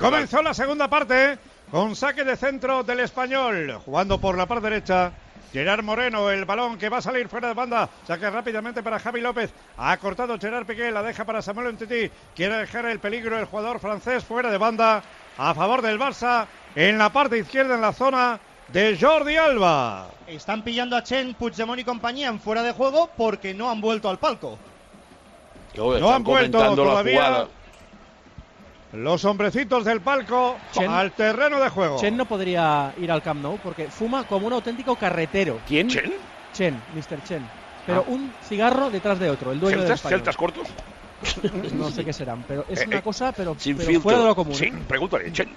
Comenzó la segunda parte con saque de centro del Español. Jugando por la parte derecha, Gerard Moreno, el balón que va a salir fuera de banda. Saque rápidamente para Javi López. Ha cortado Gerard Piqué, la deja para Samuel Umtiti. Quiere dejar el peligro el jugador francés fuera de banda. A favor del Barça, en la parte izquierda, en la zona de Jordi Alba. Están pillando a Chen, Puigdemont y compañía en fuera de juego porque no han vuelto al palco. No han vuelto todavía los hombrecitos del palco al terreno de juego. Chen no podría ir al Camp Nou porque fuma como un auténtico carretero. ¿Quién? Chen, Mr. Chen. Pero un cigarro detrás de otro, el dueño del Español. ¿Celtas cortos? No sé qué serán, pero es una cosa pero filtro, fuera de lo común. Sí, pregúntale, Chen.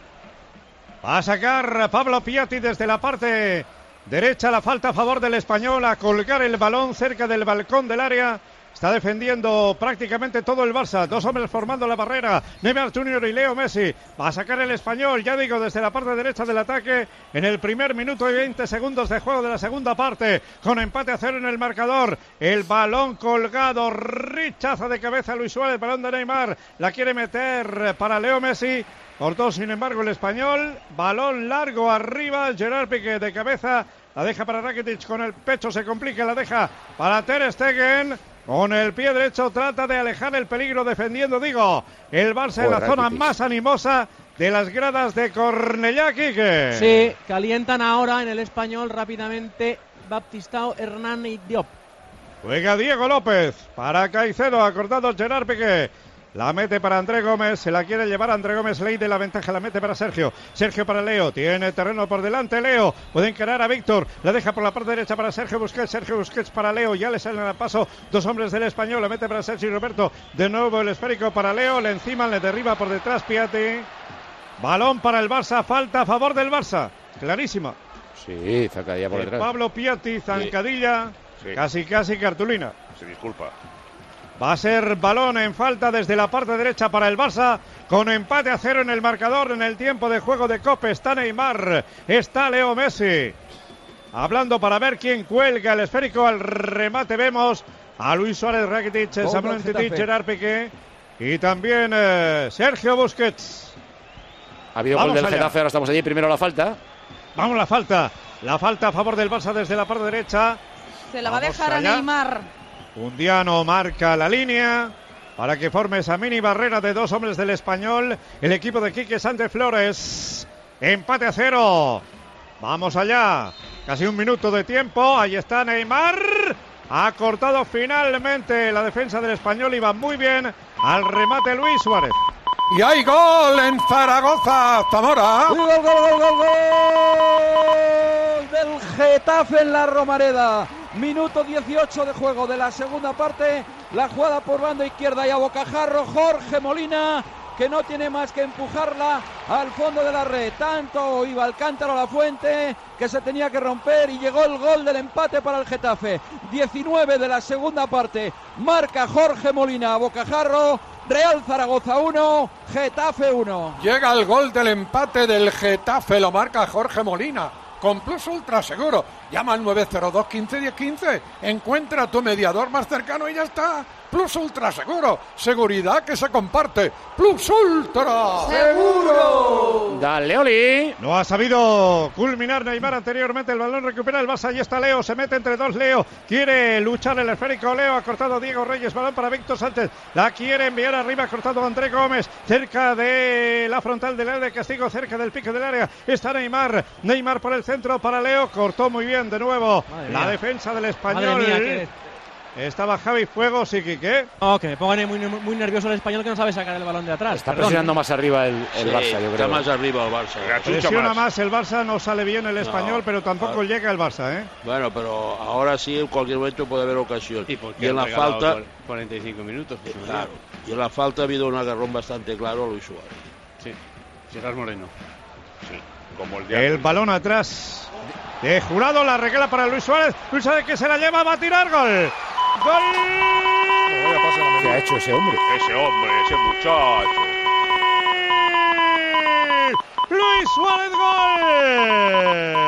Va a sacar Pablo Piatti desde la parte derecha, la falta a favor del Español, a colgar el balón cerca del balcón del área. Está defendiendo prácticamente todo el Barça. Dos hombres formando la barrera. Neymar Jr. y Leo Messi. Va a sacar el Español, ya digo, desde la parte derecha del ataque. En el primer minuto y 20 segundos de juego de la segunda parte. Con empate a 0 en el marcador. El balón colgado. Rechaza de cabeza Luis Suárez. Balón de Neymar. La quiere meter para Leo Messi. Cortó, sin embargo, el Español. Balón largo arriba. Gerard Piqué de cabeza. La deja para Rakitic con el pecho. Se complica. La deja para Ter Stegen. Con el pie derecho trata de alejar el peligro defendiendo, digo, el Barça en la zona más animosa de las gradas de Cornellà, Quique. Sí, calientan ahora en el Español rápidamente Baptistao, Hernán y Diop. Juega Diego López para Caicedo, ha cortado Gerard Piqué. La mete para André Gómez, se la quiere llevar André Gómez, ley de la ventaja, la mete para Sergio. Sergio para Leo, tiene terreno por delante Leo, puede encarar a Víctor, la deja por la parte derecha para Sergio Busquets para Leo, ya le salen al paso dos hombres del Español, la mete para Sergio Roberto, de nuevo el esférico para Leo, le encima, le derriba por detrás Piatti. Balón para el Barça, falta a favor del Barça, clarísima. Sí, zancadilla por detrás. Pablo Piatti, zancadilla, sí. Casi cartulina. Se disculpa. Va a ser balón en falta desde la parte derecha para el Barça, con empate a 0 en el marcador en el tiempo de juego de Copa. Está Neymar, está Leo Messi. Hablando para ver quién cuelga el esférico al remate. Vemos a Luis Suárez, Rakitic, Samuel Umtiti, Gerard Piqué y también Sergio Busquets. Ha habido gol del Getafe, ahora estamos allí. Primero la falta. Vamos, la falta a favor del Barça desde la parte derecha. Se la va a dejar a Neymar. Undiano marca la línea para que forme esa mini barrera de dos hombres del Español. El equipo de Quique Sánchez Flores. Empate a 0. Vamos allá. Casi un minuto de tiempo. Ahí está Neymar. Ha cortado finalmente la defensa del Español. Iba muy bien al remate Luis Suárez. Y hay gol en Zaragoza, Zamora. Gol del Getafe en la Romareda. Minuto 18 de juego de la segunda parte. La jugada por banda izquierda y a bocajarro Jorge Molina, que no tiene más que empujarla al fondo de la red. Tanto iba el cántaro a la fuente que se tenía que romper y llegó el gol del empate para el Getafe. 19 de la segunda parte. Marca Jorge Molina a bocajarro. Real Zaragoza 1, Getafe 1. Llega el gol del empate del Getafe, lo marca Jorge Molina. Con Plus Ultra Seguro. Llama al 902 15 10 15. Encuentra a tu mediador más cercano y ya está. Plus Ultra Seguro. Seguridad que se comparte. Plus Ultra Seguro. Dale, Oli. No ha sabido culminar Neymar anteriormente. El balón recupera el Barça. Ahí está Leo. Se mete entre dos. Leo quiere luchar el esférico. Leo ha cortado Diego Reyes. Balón para Víctor Sánchez. La quiere enviar arriba. Ha cortado André Gómez. Cerca de la frontal del área de castigo. Cerca del pico del área. Está Neymar. Neymar por el centro para Leo. Cortó muy bien de nuevo la defensa del Español. Madre mía, Estaba Javi Fuegos y Quique. No, que me pongan muy nervioso el Español, que no sabe sacar el balón de atrás. Está presionando más arriba el Barça, yo creo. Está más arriba el Barça. Presiona más el Barça, no sale bien el Español, pero tampoco llega el Barça, ¿eh? Bueno, pero ahora sí, en cualquier momento puede haber ocasión. Y en la falta... 45 minutos. Claro. Y en la falta ha habido un agarrón bastante claro a Luis Suárez. Sí, Gerard Moreno. Sí, como el balón atrás de Jurado, la regala para Luis Suárez. Luis Suárez que se la lleva, va a tirar, gol. ¡Gol! ¿Qué ha hecho ese hombre? Ese muchacho. Luis Suárez, gol.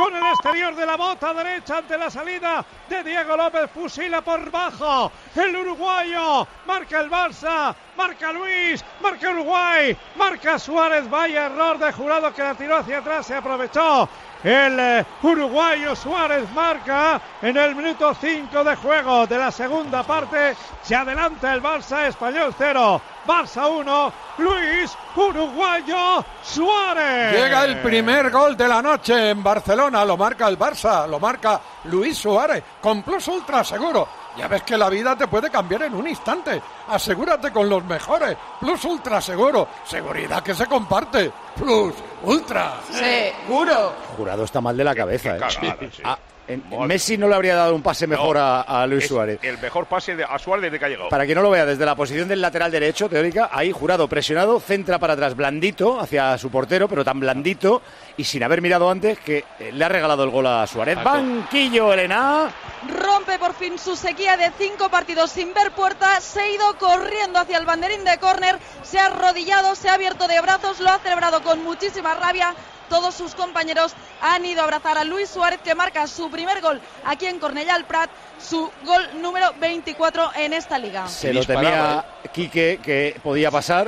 con el exterior de la bota derecha ante la salida de Diego López, fusila por bajo el uruguayo, marca el Barça, marca Luis, marca Uruguay, marca Suárez, vaya error de Jurado que la tiró hacia atrás, se aprovechó el uruguayo Suárez, marca en el minuto 5 de juego de la segunda parte, se adelanta el Barça, Español 0, Barça 1, Luis uruguayo Suárez. Llega el primer gol de la noche en Barcelona, lo marca el Barça, lo marca Luis Suárez, con Plus Ultra seguro. Ya ves que la vida te puede cambiar en un instante. Asegúrate con los mejores. Plus Ultra seguro. Seguridad que se comparte. Plus Ultra seguro. Jurado está mal de la cabeza. Cagada, sí. Messi no le habría dado un pase mejor a Luis Suárez. El mejor pase a Suárez desde que ha llegado. Para quien no lo vea, desde la posición del lateral derecho, teórica, ahí Jurado presionado, centra para atrás, blandito, hacia su portero, pero tan blandito, y sin haber mirado antes, que le ha regalado el gol a Suárez. Banquillo, Elena. Rompe por fin su sequía de 5 partidos sin ver puerta, se ha ido corriendo hacia el banderín de córner, se ha arrodillado, se ha abierto de brazos, lo ha celebrado con muchísima rabia. Todos sus compañeros han ido a abrazar a Luis Suárez, que marca su primer gol aquí en Cornellà al Prat, su gol número 24 en esta liga. Se lo temía Quique que podía pasar.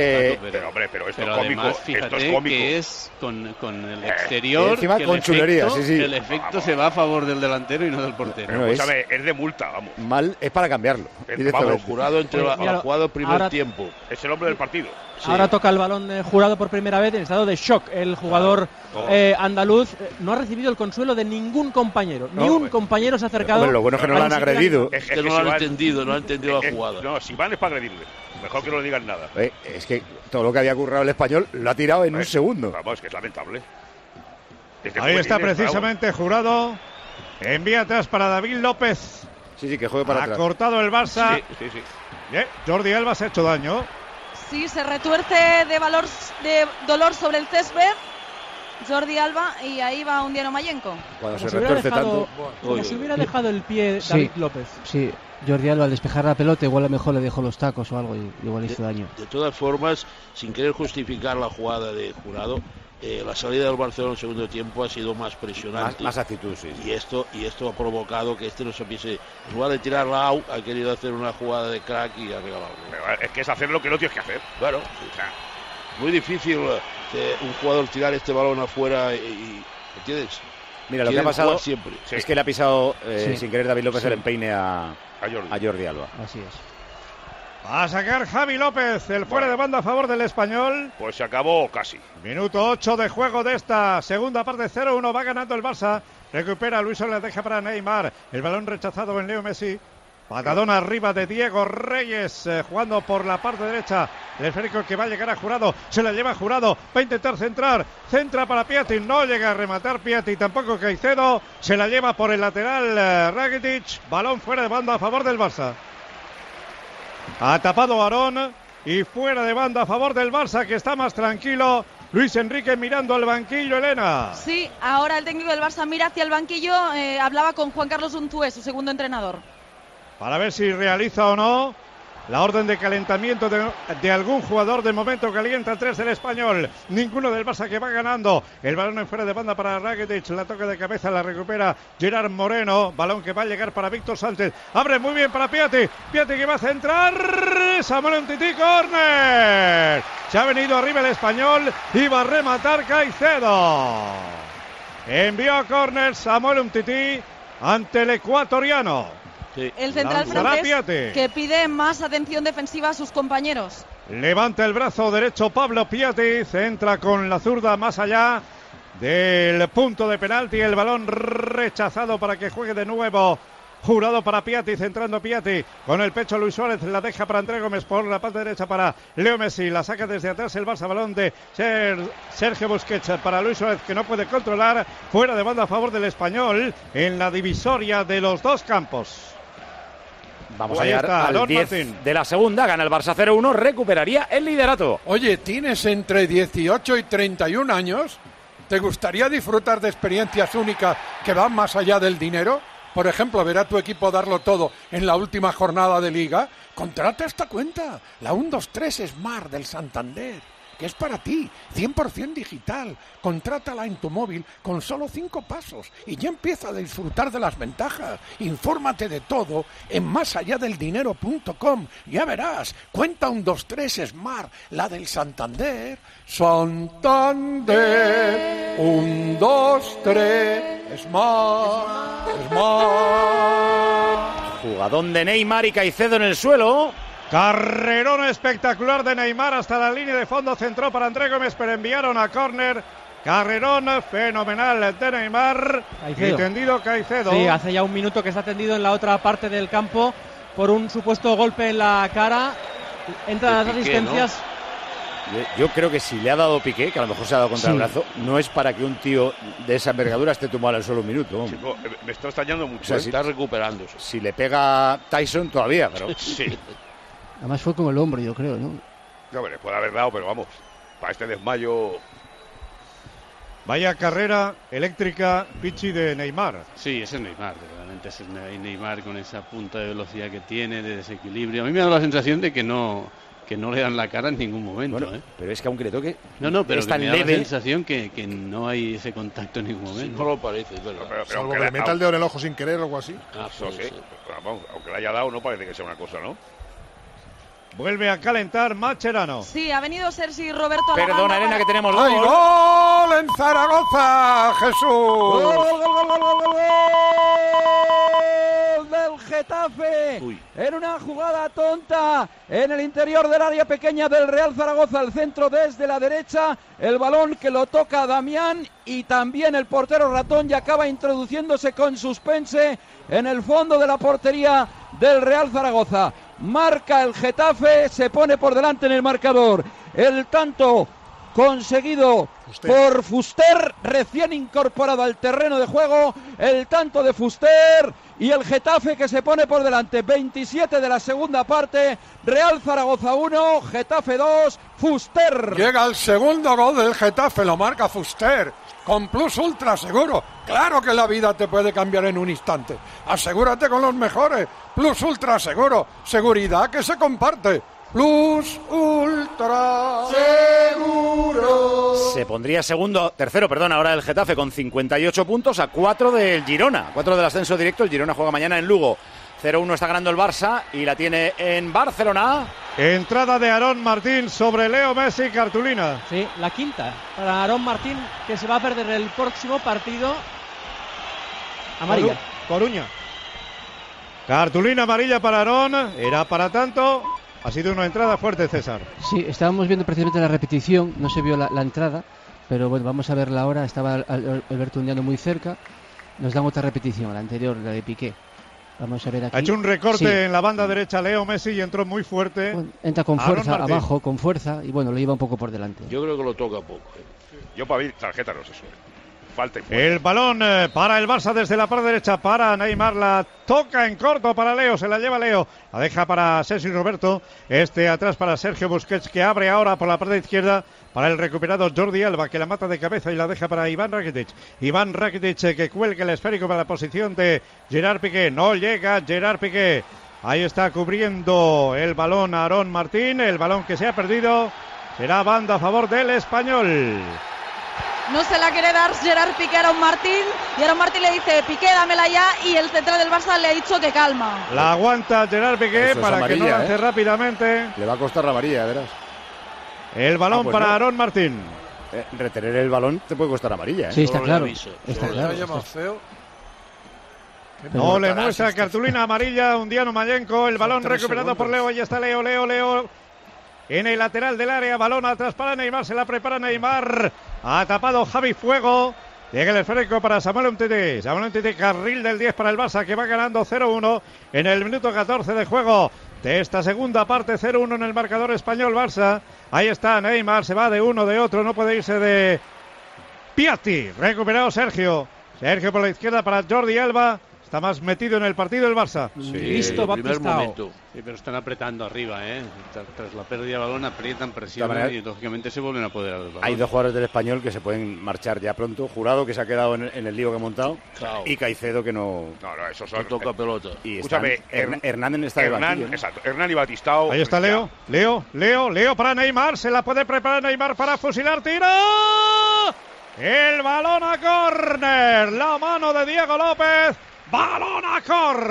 Pero esto es cómico. Además, fíjate esto es cómico. que es con el exterior. Encima que con chulería, el efecto se va a favor del delantero y no del portero. Pero escúchame, es de multa, vamos. Mal, es para cambiarlo. Vamos, Jurado entre la jugada del primer tiempo. Es el hombre del partido. Sí. Ahora toca el balón Jurado por primera vez en estado de shock. El jugador andaluz no ha recibido el consuelo de ningún compañero. Ni un compañero se ha acercado. Lo bueno es que no lo han agredido. Es que no lo han entendido, no han entendido la jugada. No, si van es para agredirle. Mejor que no le digan nada. Es que todo lo que había currado el Español lo ha tirado en un segundo. Vamos, es que es lamentable. Ahí está precisamente Jurado. Envía atrás para David López. Sí, que juegue para atrás. Ha cortado el Barça. Sí. Bien, Jordi Alba se ha hecho daño. Sí, se retuerce de dolor sobre el césped Jordi Alba y ahí va Undiano Mayenko. Cuando se retuerce tanto. Como si hubiera dejado el pie David López. Sí, Jordi Alba al despejar la pelota igual a lo mejor le dejó los tacos o algo y igual hizo daño. De todas formas, sin querer justificar la jugada de Jurado, la salida del Barcelona en el segundo tiempo ha sido más presionante. Más actitud, sí. Y esto ha provocado que no se piense. En lugar de tirarla out, ha querido hacer una jugada de crack y ha regalado. Es que es hacer lo que no tienes que hacer. Claro, o sea, muy difícil un jugador tirar este balón afuera y ¿entiendes? Mira, lo que ha pasado siempre. Es que le ha pisado sin querer David López el empeine a Jordi Alba. Así es. Va a sacar Javi López, el fuera de banda a favor del Español. Pues se acabó casi. Minuto 8 de juego de esta segunda parte, 0-1, va ganando el Barça. Recupera Luis Suárez, deja para Neymar. El balón rechazado en Leo Messi. Patadón arriba de Diego Reyes, jugando por la parte derecha. El esférico que va a llegar a Jurado. Se la lleva Jurado. Va a intentar centrar. Centra para Piatti. No llega a rematar Piatti. Tampoco Caicedo. Se la lleva por el lateral Rakitic. Balón fuera de banda a favor del Barça. Ha tapado Aarón. Y fuera de banda a favor del Barça, que está más tranquilo. Luis Enrique mirando al banquillo, Elena. Sí, ahora el técnico del Barça mira hacia el banquillo. Hablaba con Juan Carlos Unzué, su segundo entrenador. Para ver si realiza o no la orden de calentamiento de algún jugador. De momento calienta 3 del Español, ninguno del Barça, que va ganando. El balón en fuera de banda para Rakitic, la toca de cabeza, la recupera Gerard Moreno. Balón que va a llegar para Víctor Sánchez, abre muy bien para Piatti que va a centrar. Samuel Umtiti, córner. Se ha venido arriba el Español y va a rematar Caicedo. Envió a córner Samuel Umtiti ante el ecuatoriano. Sí. El central francés que pide más atención defensiva a sus compañeros. Levanta el brazo derecho Pablo Piatti, centra con la zurda más allá del punto de penalti. El balón rechazado para que juegue de nuevo Jurado para Piatti, centrando Piatti con el pecho. Luis Suárez la deja para André Gómez por la parte derecha para Leo Messi, la saca desde atrás el Barça. Balón de Sergio Busquets para Luis Suárez, que no puede controlar. Fuera de banda a favor del Español en la divisoria de los dos campos. Vamos a llegar al 10 de la segunda. Gana el Barça 0-1, recuperaría el liderato. Oye, ¿tienes entre 18 y 31 años? ¿Te gustaría disfrutar de experiencias únicas que van más allá del dinero? Por ejemplo, ver a tu equipo darlo todo en la última jornada de Liga. Contrata esta cuenta, la 123 Smart del Santander. que es para ti, 100% digital. Contrátala en tu móvil con solo 5 pasos y ya empieza a disfrutar de las ventajas. Infórmate de todo en másalladeldinero.com. Ya verás, cuenta 1, 2, 3 Smart, la del Santander. Santander, 1, 2, 3 Smart. Jugadón de Neymar y Caicedo en el suelo. Carrerón espectacular de Neymar hasta la línea de fondo, centró para André Gómez, pero enviaron a córner. Carrerón fenomenal de Neymar. Caicedo. Y tendido Caicedo. Sí, hace ya un minuto que está tendido en la otra parte del campo por un supuesto golpe en la cara. Entran las asistencias. ¿No? Yo creo que si le ha dado Piqué, que a lo mejor se ha dado contra el brazo, no es para que un tío de esa envergadura esté tumbado al suelo un minuto. Chico, me está extrañando mucho. O sea, Está recuperándose. Si le pega Tyson todavía, pero... Sí. Además fue con el hombro, yo creo, ¿no? No, le puede haber dado, pero vamos, para este desmayo... Vaya carrera eléctrica, Pichi, de Neymar. Sí, ese es Neymar, realmente ese es Neymar con esa punta de velocidad que tiene, de desequilibrio. A mí me ha dado la sensación de que no le dan la cara en ningún momento. Bueno, pero es que aunque le toque, no, pero es tan me da leve. la sensación que no hay ese contacto en ningún momento. Sí, no lo parece, es verdad. Pero Salvo que le meta el dedo en el ojo sin querer o algo así. Eso sí, pero vamos, aunque le haya dado, no parece que sea una cosa, ¿no? Vuelve a calentar Mascherano. Sí, ha venido Sergi Roberto a la Perdona, banda Elena, para... que tenemos ¡Hay gol! gol en Zaragoza, Jesús! ¡Gol del Getafe! En una jugada tonta en el interior del área pequeña del Real Zaragoza, el centro desde la derecha, el balón que lo toca Damián y también el portero Ratón, y acaba introduciéndose con suspense en el fondo de la portería del Real Zaragoza. Marca el Getafe, se pone por delante en el marcador. El tanto conseguido por Fuster, recién incorporado al terreno de juego, el tanto de Fuster, y el Getafe que se pone por delante. 27 de la segunda parte, Real Zaragoza 1, Getafe 2, Fuster. Llega el segundo gol del Getafe, lo marca Fuster, con Plus Ultra Seguro. Claro que la vida te puede cambiar en un instante. Asegúrate con los mejores. Plus Ultra Seguro, seguridad que se comparte. Plus Ultra Seguro. Se pondría tercero, ahora el Getafe con 58 puntos a 4 del Girona. 4 del ascenso directo. El Girona juega mañana en Lugo. 0-1 está ganando el Barça y la tiene en Barcelona. Entrada de Aarón Martín sobre Leo Messi, cartulina. Sí, la quinta para Aarón Martín, que se va a perder el próximo partido. Amarilla. Coruña. Cartulina amarilla para Aarón. Era para tanto. Ha sido una entrada fuerte, César. Sí, estábamos viendo precisamente la repetición, no se vio la entrada, pero bueno, vamos a verla ahora. Estaba Alberto Undiano muy cerca. Nos dan otra repetición, la anterior, la de Piqué. Vamos a ver aquí. Ha hecho un recorte en la banda derecha Leo Messi y entró muy fuerte. Bueno, entra con fuerza abajo, con fuerza, y bueno, lo lleva un poco por delante. Yo creo que lo toca poco. Yo para mí, tarjeta no es eso. Falta y fuerza. El balón para el Barça desde la parte derecha para Neymar, la toca en corto para Leo, se la lleva Leo, la deja para Sergi Roberto, atrás para Sergio Busquets, que abre ahora por la parte izquierda para el recuperado Jordi Alba, que la mata de cabeza y la deja para Iván Rakitic, que cuelga el esférico para la posición de Gerard Piqué. No llega Gerard Piqué. Ahí está cubriendo el balón Aarón Martín, el balón que se ha perdido será banda a favor del Español. No se la quiere dar Gerard Piqué a Aarón Martín, y Aarón Martín le dice: Piqué, dámela ya, y el central del Barça le ha dicho que calma. La aguanta Gerard Piqué para amarilla, que no lance rápidamente. Le va a costar la amarilla, verás. El balón pues para no. Aarón Martín. Retener el balón te puede costar amarilla. Sí, está claro. Está claro. No le muestra cartulina amarilla Undiano Mayenko. El balón recuperado por Leo. Ahí está Leo. En el lateral del área, balón atrás para Neymar, se la prepara Neymar. Ha tapado Javi Fuego. Llega el esférico para Samuel Umtiti. Carril del 10 para el Barça, que va ganando 0-1 en el minuto 14 de juego de esta segunda parte. 0-1 en el marcador español Barça. Ahí está Neymar, se va de uno, de otro, no puede irse de Piatti. Recuperado Sergio por la izquierda para Jordi Alba. Está más metido en el partido el Barça. Sí, Listo, Baptistao. Sí, pero están apretando arriba, ¿eh? Tras la pérdida de balón aprietan, presionan y lógicamente se vuelven a apoderar del balón. Hay 2 jugadores del Español que se pueden marchar ya pronto. Jurado, que se ha quedado en el lío que ha montado. Claro. Y Caicedo, que no... No, eso son... No toca pelota. Y Escúchame, Hernán está de banquillo, ¿no? Exacto, Hernán y Batistao. Ahí está Leo. Leo para Neymar. Se la puede preparar Neymar para fusilar. ¡Tira! El balón a córner. La mano de Diego López. Balón a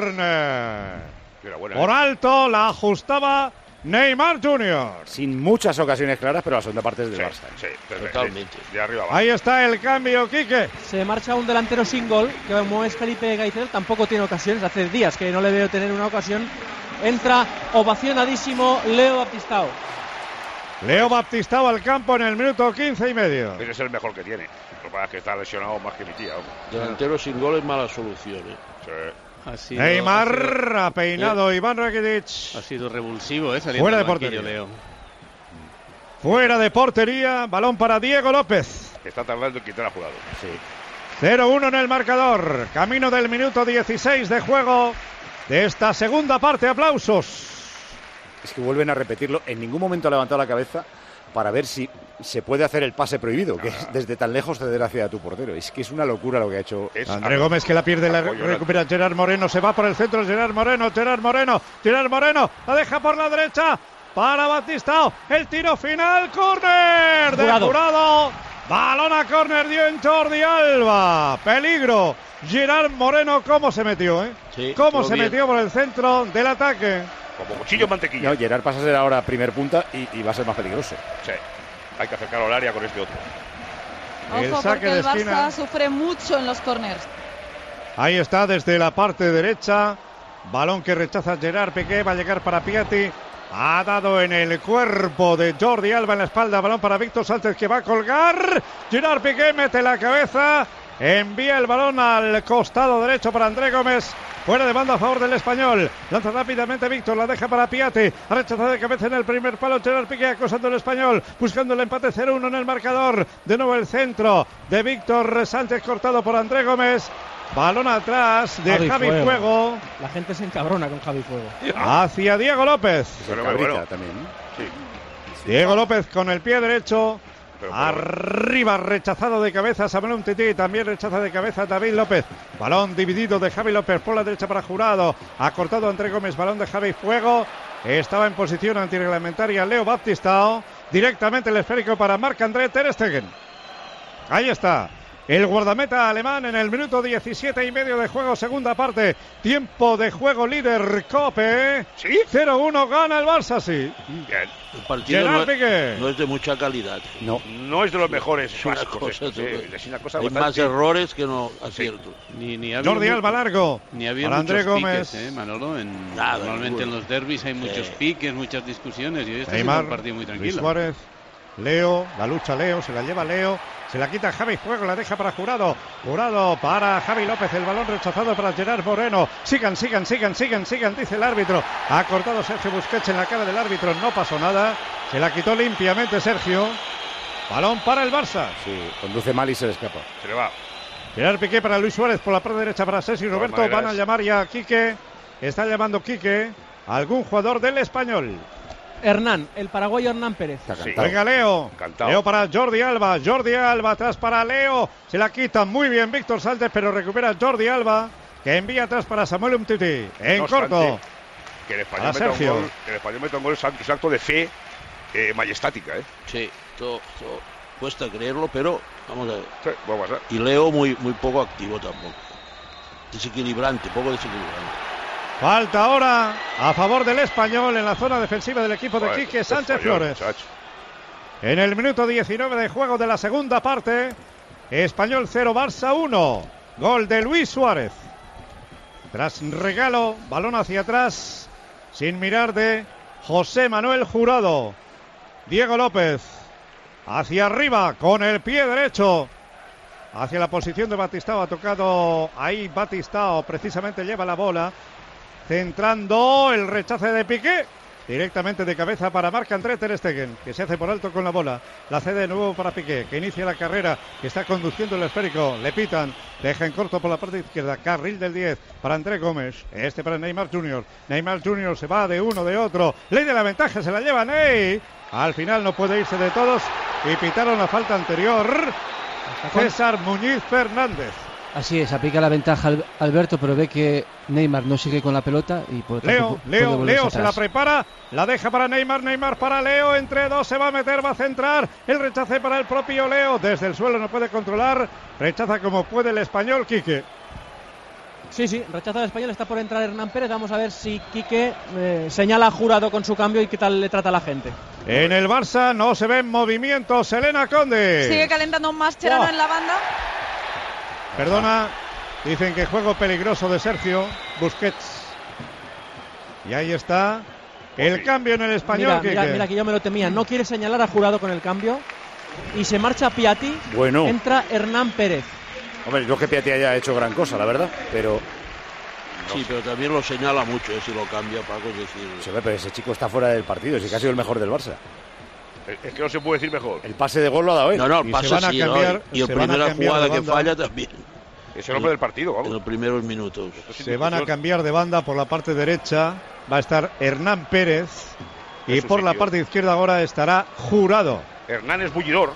córner. Por alto la ajustaba Neymar Jr. Sin muchas ocasiones claras, pero la segunda parte es del Barça. Sí, totalmente. De arriba abajo. Ahí está el cambio, Quique. Se marcha un delantero sin gol, que como es Felipe Caicedo, tampoco tiene ocasiones. Hace días que no le veo tener una ocasión. Entra ovacionadísimo Leo Baptistao. Leo Baptistao al campo en el minuto 15 y medio. Ese es el mejor que tiene. Lo que pasa es que está lesionado más que mi tía. Delantero sin gol es mala solución, ¿eh? Sí. Neymar ha peinado Iván Rakitic. Ha sido revulsivo, saliendo fuera de del banquillo, portería. Leo. Fuera de portería, balón para Diego López. Está tardando en quitar a jugado. Sí. 0-1 en el marcador. Camino del minuto 16 de juego de esta segunda parte. Aplausos. Es que vuelven a repetirlo. En ningún momento ha levantado la cabeza para ver si se puede hacer el pase prohibido, que es desde tan lejos ceder hacia tu portero. Es que es una locura lo que ha hecho. André Gómez, que la pierde, la recupera Gerard Moreno, se va por el centro Gerard Moreno, la deja por la derecha para Baptistao, el tiro final, córner de Jurado, balón a córner, dio en Jordi Alba, peligro, Gerard Moreno, cómo se metió, Sí, cómo se metió por el centro del ataque. Como cuchillo en mantequilla. No, Gerard pasa a ser ahora primer punta y va a ser más peligroso. Sí, hay que acercarlo al área con este otro. Ojo, porque el Barça sufre mucho en los corners. Ahí está desde la parte derecha, balón que rechaza Gerard Piqué, va a llegar para Piatti, ha dado en el cuerpo de Jordi Alba en la espalda, balón para Víctor Sánchez que va a colgar, Gerard Piqué mete la cabeza, envía el balón al costado derecho para André Gómez. Fuera de banda a favor del Español. Lanza rápidamente Víctor, la deja para Piatti. Ha rechazado de cabeza en el primer palo Gerard Piqué, acosando al Español, buscando el empate 0-1 en el marcador. De nuevo el centro de Víctor Sánchez, cortado por André Gómez. Balón atrás de Javi Fuego. La gente se encabrona con Javi Fuego. Hacia Diego López. Cabrita también, ¿no? Sí. Diego López con el pie derecho. Arriba, rechazado de cabeza Samuel Umtiti, también rechaza de cabeza David López. Balón dividido de Javi López por la derecha para Jurado. Ha cortado André Gómez, balón de Javi Fuego. Estaba en posición antirreglamentaria Leo Baptistao. Directamente el esférico para Marc-André ter Stegen. Ahí está. El guardameta alemán en el minuto 17 y medio de juego, segunda parte. Tiempo de juego líder Cope. ¿Sí? 0-1 gana el Barça, sí. Bien. El partido no es de mucha calidad. No es de los mejores. Es una básicos, cosa, es una cosa hay bastante... más errores que no aciertos. Ni ha Jordi habido Alba largo. Ni había para muchos André Gómez. piques, Manolo. Normalmente en los derbis hay muchos piques, muchas discusiones. Y este es un partido muy tranquilo. Luis Suárez, Leo, la lucha Leo, se la lleva Leo. Se la quita Javi Fuego, la deja para Jurado. Jurado para Javi López, el balón rechazado para Gerard Moreno. Sigan, dice el árbitro. Ha cortado Sergio Busquets en la cara del árbitro, no pasó nada. Se la quitó limpiamente Sergio. Balón para el Barça. Sí, conduce mal y se le escapa. Se le va. Gerard Piqué para Luis Suárez, por la parte derecha para Cesi y Roberto. Van a llamar ya a Quique. Está llamando Quique a algún jugador del Español. Hernán, el paraguayo Hernán Pérez. Sí. Venga Leo. Encantado. Leo para Jordi Alba. Jordi Alba atrás para Leo. Se la quita muy bien Víctor Sánchez, pero recupera Jordi Alba, que envía atrás para Samuel Umtiti. En corto. Que el Español meta un gol, es un acto de fe majestática. Sí, todo cuesta creerlo, pero vamos a ver. Sí, vamos a ver. Y Leo muy poco activo tampoco. Poco desequilibrante. Falta ahora a favor del Español en la zona defensiva del equipo de Quique Sánchez Flores. En el minuto 19 de juego de la segunda parte, Español 0, Barça 1. Gol de Luis Suárez. Tras regalo, balón hacia atrás, sin mirar, de José Manuel Jurado. Diego López hacia arriba con el pie derecho. Hacia la posición de Baptistao, ha tocado ahí Baptistao, precisamente lleva la bola. Centrando el rechace de Piqué. Directamente de cabeza para Marc-André ter Stegen, que se hace por alto con la bola. La cede de nuevo para Piqué, que inicia la carrera, que está conduciendo el esférico. Le pitan, deja en corto por la parte izquierda. Carril del 10 para André Gómez. Este para Neymar Jr. Neymar Jr. se va de uno, de otro. Ley de la ventaja, se la lleva Ney. Al final no puede irse de todos y pitaron la falta anterior. César Muñiz Fernández. Así es, aplica la ventaja Alberto, pero ve que Neymar no sigue con la pelota y por Leo se la prepara, la deja para Neymar para Leo, entre dos se va a meter, va a centrar, el rechace para el propio Leo, desde el suelo no puede controlar, rechaza como puede el español Quique. Sí, rechaza el español, está por entrar Hernán Pérez, vamos a ver si Quique señala a Jurado con su cambio y qué tal le trata a la gente. En el Barça no se ven movimientos, Elena Conde. Sigue calentando Mascherano en la banda. Perdona, dicen que juego peligroso de Sergio Busquets. Y ahí está el cambio en el español. Mira que yo me lo temía. No quiere señalar a Jurado con el cambio. Y se marcha Piatti. Bueno. Entra Hernán Pérez. Hombre, no que Piatti haya hecho gran cosa, la verdad, pero... Sí, pero también lo señala mucho, si lo cambia, Paco, es decir... Sí, pero ese chico está fuera del partido, es que ha sido el mejor del Barça. Es que no se puede decir mejor. El pase de gol lo ha dado él. No, el pase sí, y la primera jugada que falla también. Es el hombre del partido, vamos. En los primeros minutos. Se van a cambiar de banda por la parte derecha. Va a estar Hernán Pérez. Y por la parte izquierda ahora estará Jurado. Hernán es bullidor.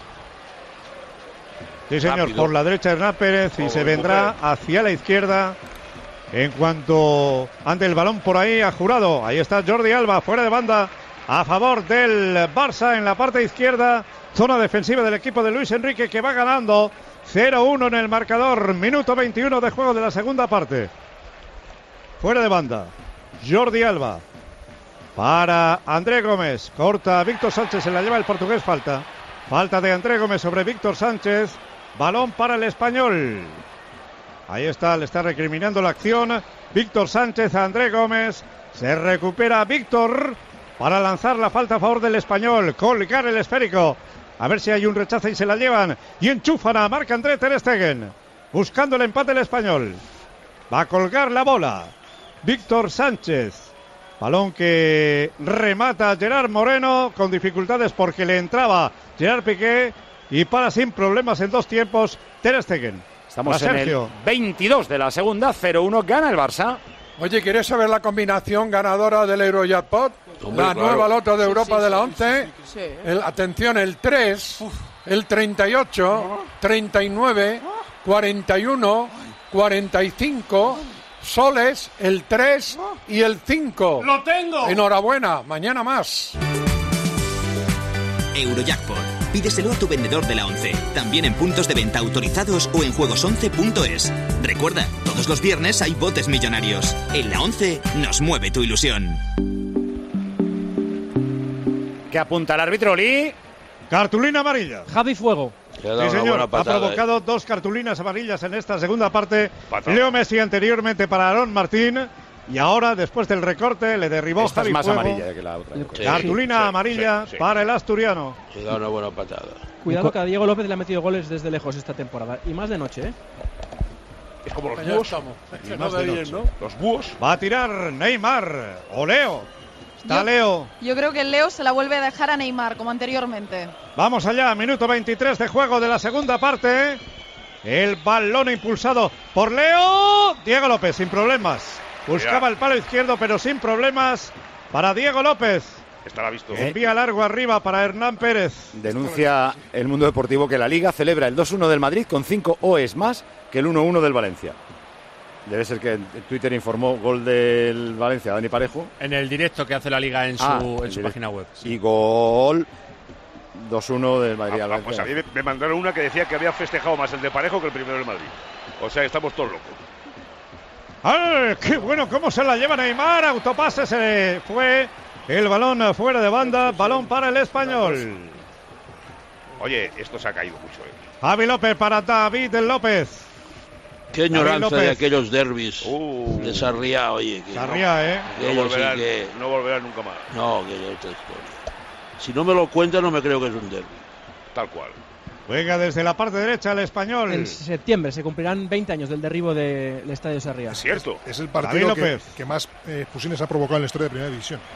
Sí, señor. Rápido. Por la derecha Hernán Pérez. Y se vendrá hacia la izquierda. En cuanto ante el balón por ahí a Jurado. Ahí está Jordi Alba, fuera de banda. A favor del Barça en la parte izquierda. Zona defensiva del equipo de Luis Enrique, que va ganando 0-1 en el marcador. Minuto 21 de juego de la segunda parte. Fuera de banda Jordi Alba para André Gómez. Corta Víctor Sánchez, se la lleva el portugués. Falta de André Gómez sobre Víctor Sánchez. Balón para el español. Ahí está, le está recriminando la acción Víctor Sánchez a André Gómez. Se recupera Víctor para lanzar la falta a favor del español. Colgar el esférico. A ver si hay un rechazo y se la llevan. Y enchufan a Marc-André ter Stegen. Buscando el empate el español. Va a colgar la bola Víctor Sánchez. Balón que remata Gerard Moreno con dificultades porque le entraba Gerard Piqué. Y para sin problemas en dos tiempos ter Stegen. Estamos en el 22 de la segunda. 0-1 gana el Barça. Oye, ¿quieres saber la combinación ganadora del Eurojackpot? La nueva loto de Europa de la 11. Sí. Atención, el 3, el 38, 39, 41, 45, soles, el 3 y el 5. ¡Lo tengo! Enhorabuena, mañana más. Eurojackpot. Pídeselo a tu vendedor de la 11. También en puntos de venta autorizados o en juegos11.es. Recuerda, todos los viernes hay botes millonarios. En la 11 nos mueve tu ilusión. ¿Qué apunta el árbitro, Lee? Cartulina amarilla. Javi Fuego. Sí, señor. Patada, ha provocado dos cartulinas amarillas en esta segunda parte. Leo Messi anteriormente para Aarón Martín. Y ahora, después del recorte, le derribó Esta Javi es más Fuego. amarilla que la otra. Cartulina amarilla para el asturiano. Se da una buena patada. Cuidado que a Diego López le ha metido goles desde lejos esta temporada. Y más de noche, ¿eh? Es como los búhos. Los búhos. Va a tirar Neymar o Leo. Está Leo. Yo creo que Leo se la vuelve a dejar a Neymar, como anteriormente. Vamos allá, minuto 23 de juego de la segunda parte. El balón impulsado por Leo. Diego López, sin problemas. Buscaba el palo izquierdo, pero sin problemas para Diego López. Estará visto. Envía largo arriba para Hernán Pérez. Denuncia el Mundo Deportivo que la Liga celebra el 2-1 del Madrid con 5 OEs más que el 1-1 del Valencia. Debe ser que Twitter informó gol del Valencia, Dani Parejo. En el directo que hace la Liga en su página web. Sí. Y gol 2-1 del Madrid al Valencia. Pues a mí me mandaron una que decía que había festejado más el de Parejo que el primero del Madrid. O sea, estamos todos locos. ¡Ay, qué bueno! ¿Cómo se la lleva Neymar? Autopase, se fue el balón fuera de banda. Balón para el español. Oye, esto se ha caído mucho. Javi López para David López. Qué ignorancia de aquellos derbis de Sarriá, oye. Sarriá, No volverán nunca más. No, que es otra historia. Si no me lo cuentan, no me creo que es un derbi. Tal cual. Juega desde la parte derecha el español. En septiembre se cumplirán 20 años del derribo del Estadio Sarriá. Es cierto. Es el partido que más expulsiones ha provocado en la historia de Primera División.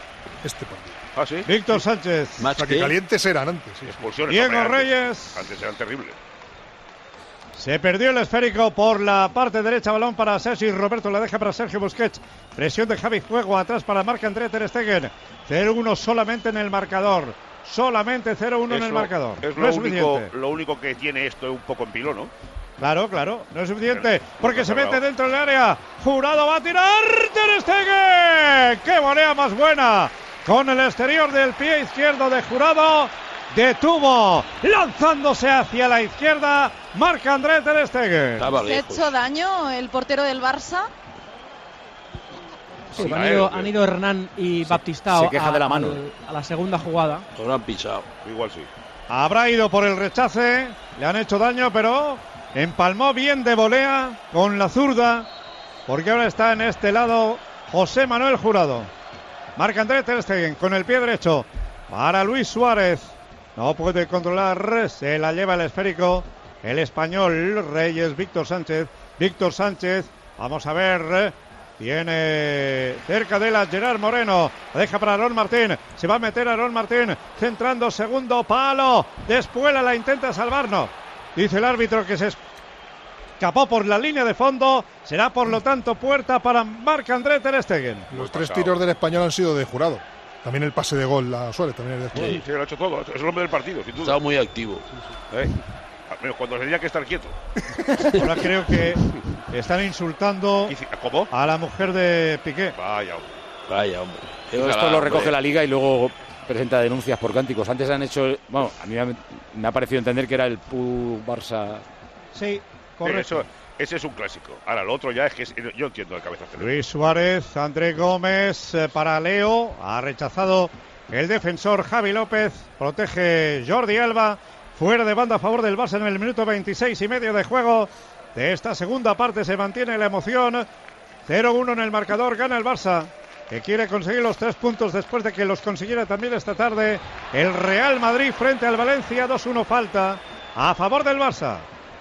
este partido. ¿Ah, sí? Víctor Sánchez. O sea, que calientes eran antes. Sí. Expulsiones. Diego hombre, Reyes. Antes eran terribles. Se perdió el esférico por la parte derecha, balón para Sergi Roberto, la deja para Sergio Busquets. Presión de Javi, juego atrás para Marc-André ter Stegen. 0-1 solamente en el marcador. Solamente 0-1 en el marcador. Es lo único que tiene esto un poco en pilo, ¿no? Claro, no es suficiente, porque se mete dentro del área. Jurado va a tirar, ter Stegen. ¡Qué volea más buena! Con el exterior del pie izquierdo de Jurado. Detuvo, lanzándose hacia la izquierda, Marc-André ter Stegen. ¿Se ha hecho daño el portero del Barça? Sí, han ido Hernán y Baptistao se queja de la mano. A la segunda jugada. Lo han pisado. Igual sí. Habrá ido por el rechace, le han hecho daño, pero empalmó bien de volea con la zurda, porque ahora está en este lado José Manuel Jurado. Marc-André ter Stegen con el pie derecho para Luis Suárez. No puede controlar, se la lleva el esférico el español Reyes. Víctor Sánchez, vamos a ver, viene cerca de la Gerard Moreno, la deja para Aaron Martín, se va a meter Aaron Martín, centrando, segundo palo, Despuela la intenta salvar, no, dice el árbitro que se escapó por la línea de fondo, será por lo tanto puerta para Marc-André ter Stegen. Los 3 tiros del español han sido de Jurado. También el pase de gol a Suárez también es de Jurado. Sí, lo ha hecho todo. Es el hombre del partido, sin duda. Está muy activo. Cuando tenía que estar quieto. Ahora creo que están insultando a la mujer de Piqué. Vaya hombre. Esto lo recoge la Liga y luego presenta denuncias por cánticos. Antes han hecho... Bueno, a mí me ha parecido entender que era el Barça... Sí, correcto. Ese es un clásico. Ahora, lo otro ya es que yo entiendo el cabezazo. Luis Suárez, André Gómez para Leo. Ha rechazado el defensor Javi López. Protege Jordi Alba. Fuera de banda a favor del Barça en el minuto 26 y medio de juego. De esta segunda parte se mantiene la emoción. 0-1 en el marcador. Gana el Barça, que quiere conseguir los 3 puntos después de que los consiguiera también esta tarde el Real Madrid frente al Valencia. 2-1 falta a favor del Barça.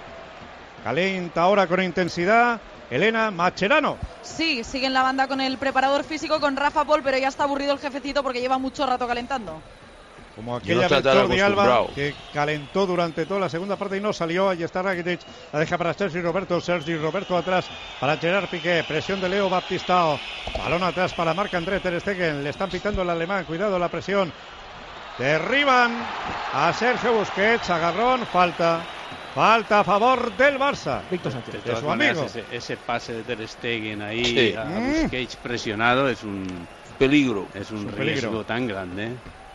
Calienta ahora con intensidad Elena Mascherano. Sí, sigue en la banda con el preparador físico, con Rafa Pol, pero ya está aburrido el jefecito porque lleva mucho rato calentando. Como aquella vez Jordi Alba, que calentó durante toda la segunda parte y no salió. Ahí está Rakitic, la deja para Sergi Roberto atrás para Gerard Piqué, presión de Leo Baptistao, balón atrás para Marc-André ter Stegen, le están pitando el alemán, cuidado la presión, derriban a Sergio Busquets, agarrón, falta a favor del Barça. Víctor Sánchez, de su amigo. Ese pase de ter Stegen ahí a Busquets presionado es un peligro, es un riesgo tan grande.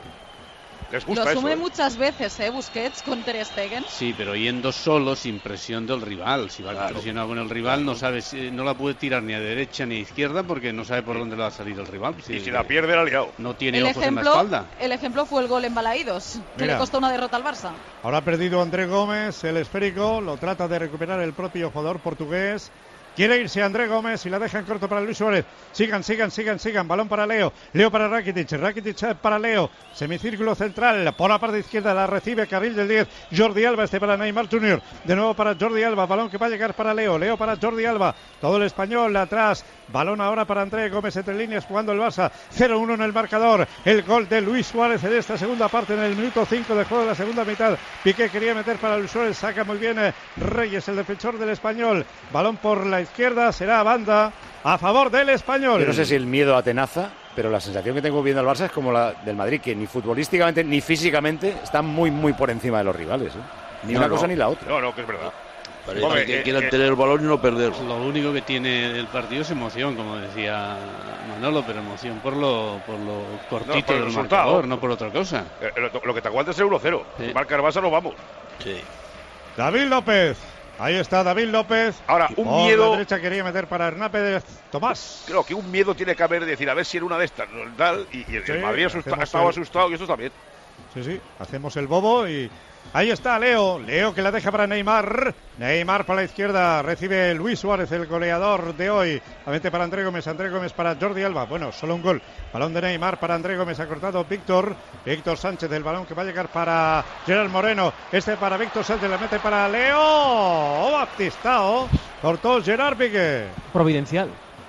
Les gusta lo asume eso, muchas veces, Busquets con ter Stegen. Sí, pero yendo solo, sin presión del rival. Si va presionado con el rival, no sabe, no la puede tirar ni a derecha ni a izquierda porque no sabe por dónde le va a salir el rival. Y si la pierde, la ha liado. No tiene ojos en la espalda. El ejemplo fue el gol en Balaídos, que le costó una derrota al Barça. Ahora ha perdido André Gómez, el esférico, lo trata de recuperar el propio jugador portugués. Quiere irse André Gómez y la dejan corto para Luis Suárez. Sigan. Balón para Leo. Leo para Rakitic para Leo. Semicírculo central. Por la parte izquierda la recibe carril del 10. Jordi Alba, para Neymar Jr. De nuevo para Jordi Alba. Balón que va a llegar para Leo. Leo para Jordi Alba. Todo el español atrás. Balón ahora para André Gómez entre líneas jugando el Barça. 0-1 en el marcador. El gol de Luis Suárez en esta segunda parte, en el minuto 5 de juego de la segunda mitad. Piqué quería meter para Luis Suárez. Saca muy bien Reyes, el defensor del español. Balón por la izquierda, será banda a favor del español. Yo no sé si el miedo atenaza, pero la sensación que tengo viendo al Barça es como la del Madrid, que ni futbolísticamente ni físicamente están muy por encima de los rivales. Ni una cosa ni la otra. No, que es verdad. Parece que quieran tener el balón y no perder. Lo único que tiene el partido es emoción, como decía Manolo, pero emoción por lo cortito del marcador, no por otra cosa. Lo que te aguanta es el 1-0. Si marca el Barça, nos vamos. Sí. David López. Ahí está David López. Ahora, un miedo. Por la derecha quería meter para Hernán Pérez Tomás. Creo que un miedo tiene que haber de decir, a ver si era una de estas. Tal, y el Madrid ha estado asustado y esto también. Sí, hacemos el bobo y ahí está Leo que la deja para Neymar por la izquierda, recibe Luis Suárez, el goleador de hoy, la mete para André Gómez para Jordi Alba, bueno, solo un gol, balón de Neymar para André Gómez, ha cortado Víctor Sánchez, el balón que va a llegar para Gerard Moreno, para Víctor Sánchez, la mete para Leo Baptistao, cortó Gerard Piqué. Providencial.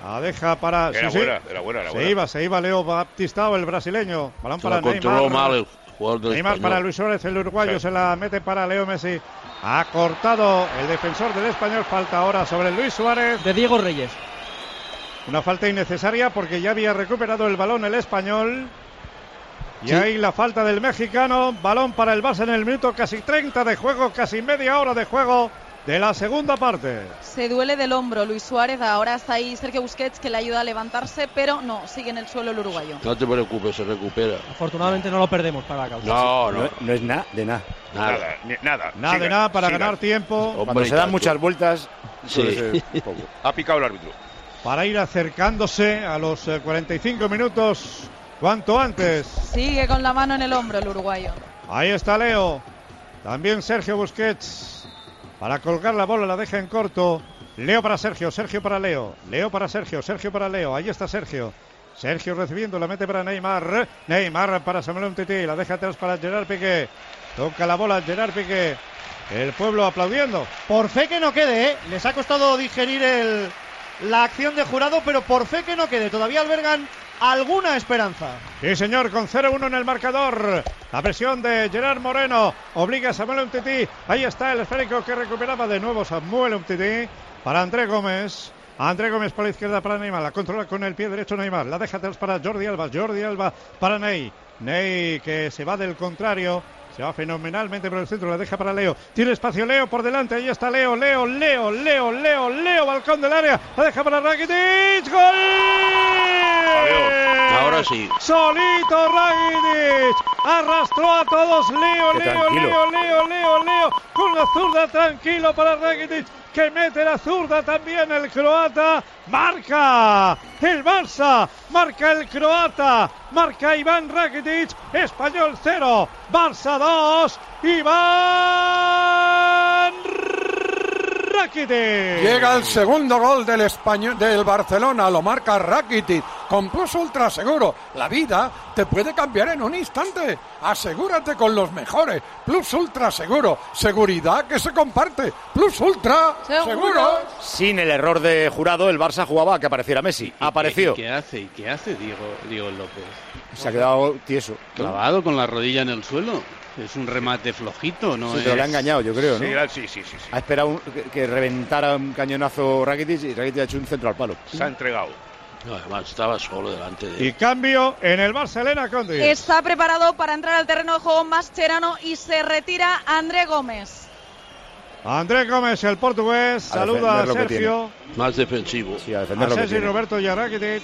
La deja para... Era buena. Se iba Leo Baptistao, el brasileño. Balón para controló Neymar. mal el jugador del Neymar Español. para Luis Suárez, el uruguayo, se la mete para Leo Messi. Ha cortado el defensor del Español. Falta ahora sobre Luis Suárez. De Diego Reyes. Una falta innecesaria porque ya había recuperado el balón el Español. Y Sí. ahí la falta del mexicano. Balón para el Barça en el minuto casi 30 de juego, casi media hora de juego de la segunda parte. Se duele del hombro Luis Suárez. Ahora está ahí Sergio Busquets, que le ayuda a levantarse, pero no, sigue en el suelo el uruguayo. No te preocupes, se recupera. Afortunadamente no lo perdemos para la causa. No es nada de nada. Nada de nada para ganar tiempo. Cuando se dan muchas vueltas, Sí. Ha picado el árbitro. Para ir acercándose a los 45 minutos cuanto antes. Sigue con la mano en el hombro el uruguayo. Ahí está Leo. También Sergio Busquets. Para colgar la bola la deja en corto. Leo para Sergio, Sergio para Leo. Leo para Sergio, Sergio para Leo. Ahí está Sergio. Sergio recibiendo, la mete para Neymar. Neymar para Samuel Umtiti. La deja atrás para Gerard Piqué. Toca la bola Gerard Piqué. El pueblo aplaudiendo. Por fe que no quede, ¿eh? Les ha costado digerir la acción de Jurado, pero por fe que no quede. Todavía albergan alguna esperanza. Sí, señor, con 0-1 en el marcador. La presión de Gerard Moreno obliga a Samuel Umtiti. Ahí está el esférico que recuperaba de nuevo Samuel Umtiti para André Gómez. André Gómez por la izquierda para Neymar. La controla con el pie derecho Neymar. La deja atrás para Jordi Alba. Jordi Alba para Ney. Ney que se va del contrario. Se va fenomenalmente por el centro, la deja para Leo. Tiene espacio Leo por delante, ahí está Leo, balcón del área. La deja para Rakitic. ¡Gol! Ahora sí. Solito Rakitic. Arrastró a todos. Leo. Con la zurda, tranquilo para Rakitic, que mete la zurda también el croata. Marca el Barça, marca el croata, marca Iván Rakitic. Español 0, Barça 2, Iván Rakitic. Llega el segundo gol del Barcelona, lo marca Rakitic con Plus Ultra Seguro. La vida te puede cambiar en un instante. Asegúrate con los mejores. Plus Ultra Seguro, seguridad que se comparte. Plus Ultra Seguro. Sin el error de Jurado, el Barça jugaba a que apareciera Messi. Apareció. ¿Qué hace Diego López? Se ha quedado tieso. Clavado con la rodilla en el suelo. Es un remate flojito, ¿no? Sí, pero le ha engañado, yo creo, ¿no? Sí. Ha esperado que reventara un cañonazo Rakitic y Rakitic ha hecho un centro al palo. Se ha entregado. No, además estaba solo delante de él. Y cambio en el Barça, Elena Conde. Está preparado para entrar al terreno de juego Mascherano y se retira André Gómez. André Gómez, el portugués, saluda a Sergio. Más defensivo. Sí, a defender a lo que Sergio tiene. Roberto y a Rakitic.